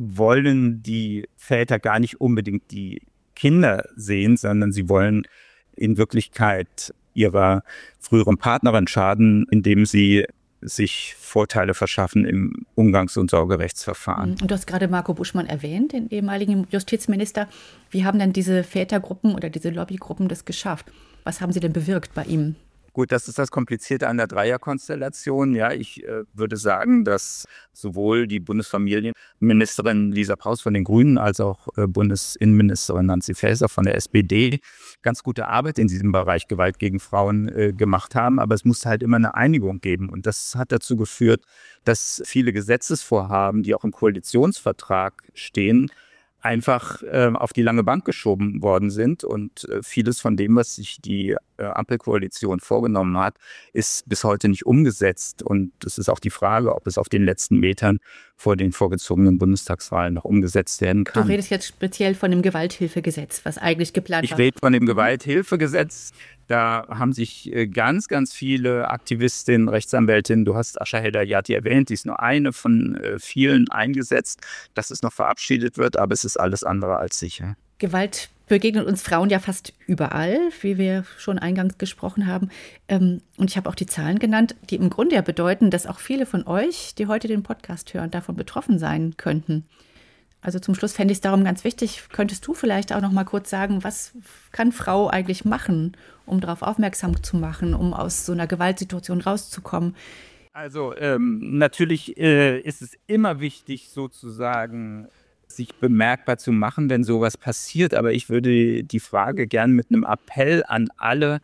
wollen die Väter gar nicht unbedingt die Kinder sehen, sondern sie wollen in Wirklichkeit ihrer früheren Partnerin schaden, indem sie sich Vorteile verschaffen im Umgangs- und Sorgerechtsverfahren. Und du hast gerade Marco Buschmann erwähnt, den ehemaligen Justizminister. Wie haben denn diese Vätergruppen oder diese Lobbygruppen das geschafft? Was haben sie denn bewirkt bei ihm? Gut, das ist das Komplizierte an der Dreierkonstellation. Ja, ich äh, würde sagen, dass sowohl die Bundesfamilienministerin Lisa Paus von den Grünen als auch äh, Bundesinnenministerin Nancy Faeser von der S P D ganz gute Arbeit in diesem Bereich Gewalt gegen Frauen äh, gemacht haben. Aber es musste halt immer eine Einigung geben. Und das hat dazu geführt, dass viele Gesetzesvorhaben, die auch im Koalitionsvertrag stehen, einfach äh, auf die lange Bank geschoben worden sind. Und äh, vieles von dem, was sich die äh, Ampelkoalition vorgenommen hat, ist bis heute nicht umgesetzt. Und es ist auch die Frage, ob es auf den letzten Metern vor den vorgezogenen Bundestagswahlen noch umgesetzt werden kann. Du redest jetzt speziell von dem Gewalthilfegesetz, was eigentlich geplant war. Ich rede von dem Gewalthilfegesetz. Da haben sich ganz, ganz viele Aktivistinnen, Rechtsanwältinnen, du hast Asha Hedayati erwähnt, die ist nur eine von vielen eingesetzt, dass es noch verabschiedet wird, aber es ist alles andere als sicher. Gewalt begegnet uns Frauen ja fast überall, wie wir schon eingangs gesprochen haben. Und ich habe auch die Zahlen genannt, die im Grunde ja bedeuten, dass auch viele von euch, die heute den Podcast hören, davon betroffen sein könnten. Also zum Schluss fände ich es darum ganz wichtig, könntest du vielleicht auch noch mal kurz sagen, was kann Frau eigentlich machen, um darauf aufmerksam zu machen, um aus so einer Gewaltsituation rauszukommen? Also ähm, natürlich äh, ist es immer wichtig, sozusagen sich bemerkbar zu machen, wenn sowas passiert. Aber ich würde die Frage gern mit einem Appell an alle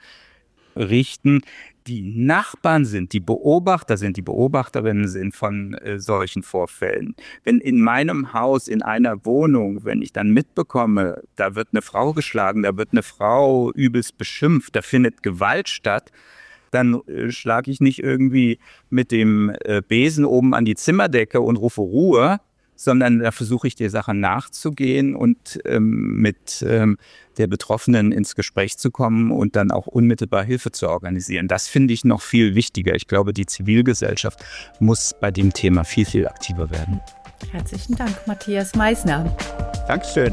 richten, die Nachbarn sind, die Beobachter sind, die Beobachterinnen sind von äh, solchen Vorfällen. Wenn in meinem Haus, in einer Wohnung, wenn ich dann mitbekomme, da wird eine Frau geschlagen, da wird eine Frau übelst beschimpft, da findet Gewalt statt, dann äh, schlage ich nicht irgendwie mit dem äh, Besen oben an die Zimmerdecke und rufe Ruhe, sondern da versuche ich der Sache nachzugehen und ähm, mit ähm, der Betroffenen ins Gespräch zu kommen und dann auch unmittelbar Hilfe zu organisieren. Das finde ich noch viel wichtiger. Ich glaube, die Zivilgesellschaft muss bei dem Thema viel, viel aktiver werden. Herzlichen Dank, Matthias Meissner. Dankeschön.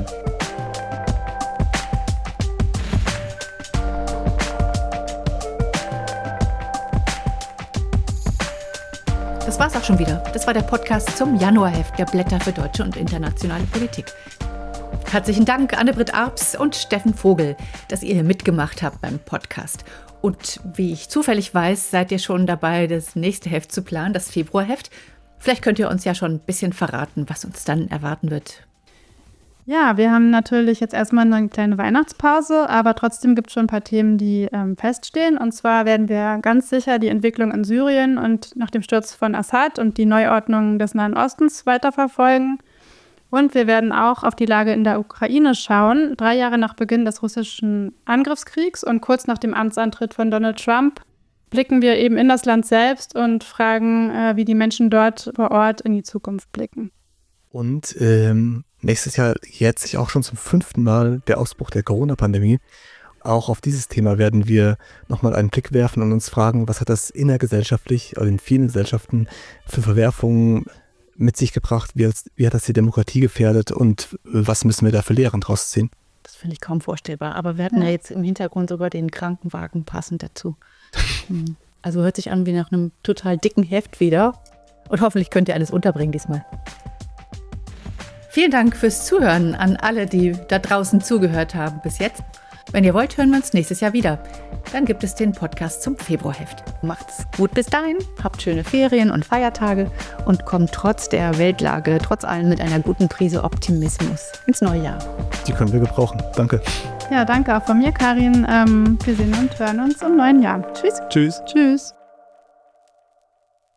Das war's auch schon wieder. Das war der Podcast zum Januarheft der Blätter für deutsche und internationale Politik. Herzlichen Dank, Anne-Britt Arps und Steffen Vogel, dass ihr hier mitgemacht habt beim Podcast. Und wie ich zufällig weiß, seid ihr schon dabei, das nächste Heft zu planen, das Februarheft. Vielleicht könnt ihr uns ja schon ein bisschen verraten, was uns dann erwarten wird. Ja, wir haben natürlich jetzt erstmal eine kleine Weihnachtspause, aber trotzdem gibt es schon ein paar Themen, die ähm, feststehen. Und zwar werden wir ganz sicher die Entwicklung in Syrien und nach dem Sturz von Assad und die Neuordnung des Nahen Ostens weiterverfolgen. Und wir werden auch auf die Lage in der Ukraine schauen, drei Jahre nach Beginn des russischen Angriffskriegs und kurz nach dem Amtsantritt von Donald Trump blicken wir eben in das Land selbst und fragen, äh, wie die Menschen dort vor Ort in die Zukunft blicken. Und ähm, nächstes Jahr jährt sich auch schon zum fünften Mal der Ausbruch der Corona-Pandemie. Auch auf dieses Thema werden wir nochmal einen Blick werfen und uns fragen, was hat das innergesellschaftlich, also in vielen Gesellschaften, für Verwerfungen mit sich gebracht, wie hat, wie hat das die Demokratie gefährdet und was müssen wir da für Lehren draus ziehen? Das finde ich kaum vorstellbar. Aber wir hatten ja jetzt im Hintergrund sogar den Krankenwagen passend dazu. Also hört sich an wie nach einem total dicken Heft wieder. Und hoffentlich könnt ihr alles unterbringen diesmal. Vielen Dank fürs Zuhören an alle, die da draußen zugehört haben bis jetzt. Wenn ihr wollt, hören wir uns nächstes Jahr wieder. Dann gibt es den Podcast zum Februarheft. Macht's gut bis dahin, habt schöne Ferien und Feiertage und kommt trotz der Weltlage, trotz allem mit einer guten Prise Optimismus ins neue Jahr. Die können wir gebrauchen. Danke. Ja, danke auch von mir, Karin. Ähm, wir sehen und hören uns im neuen Jahr. Tschüss. Tschüss. Tschüss.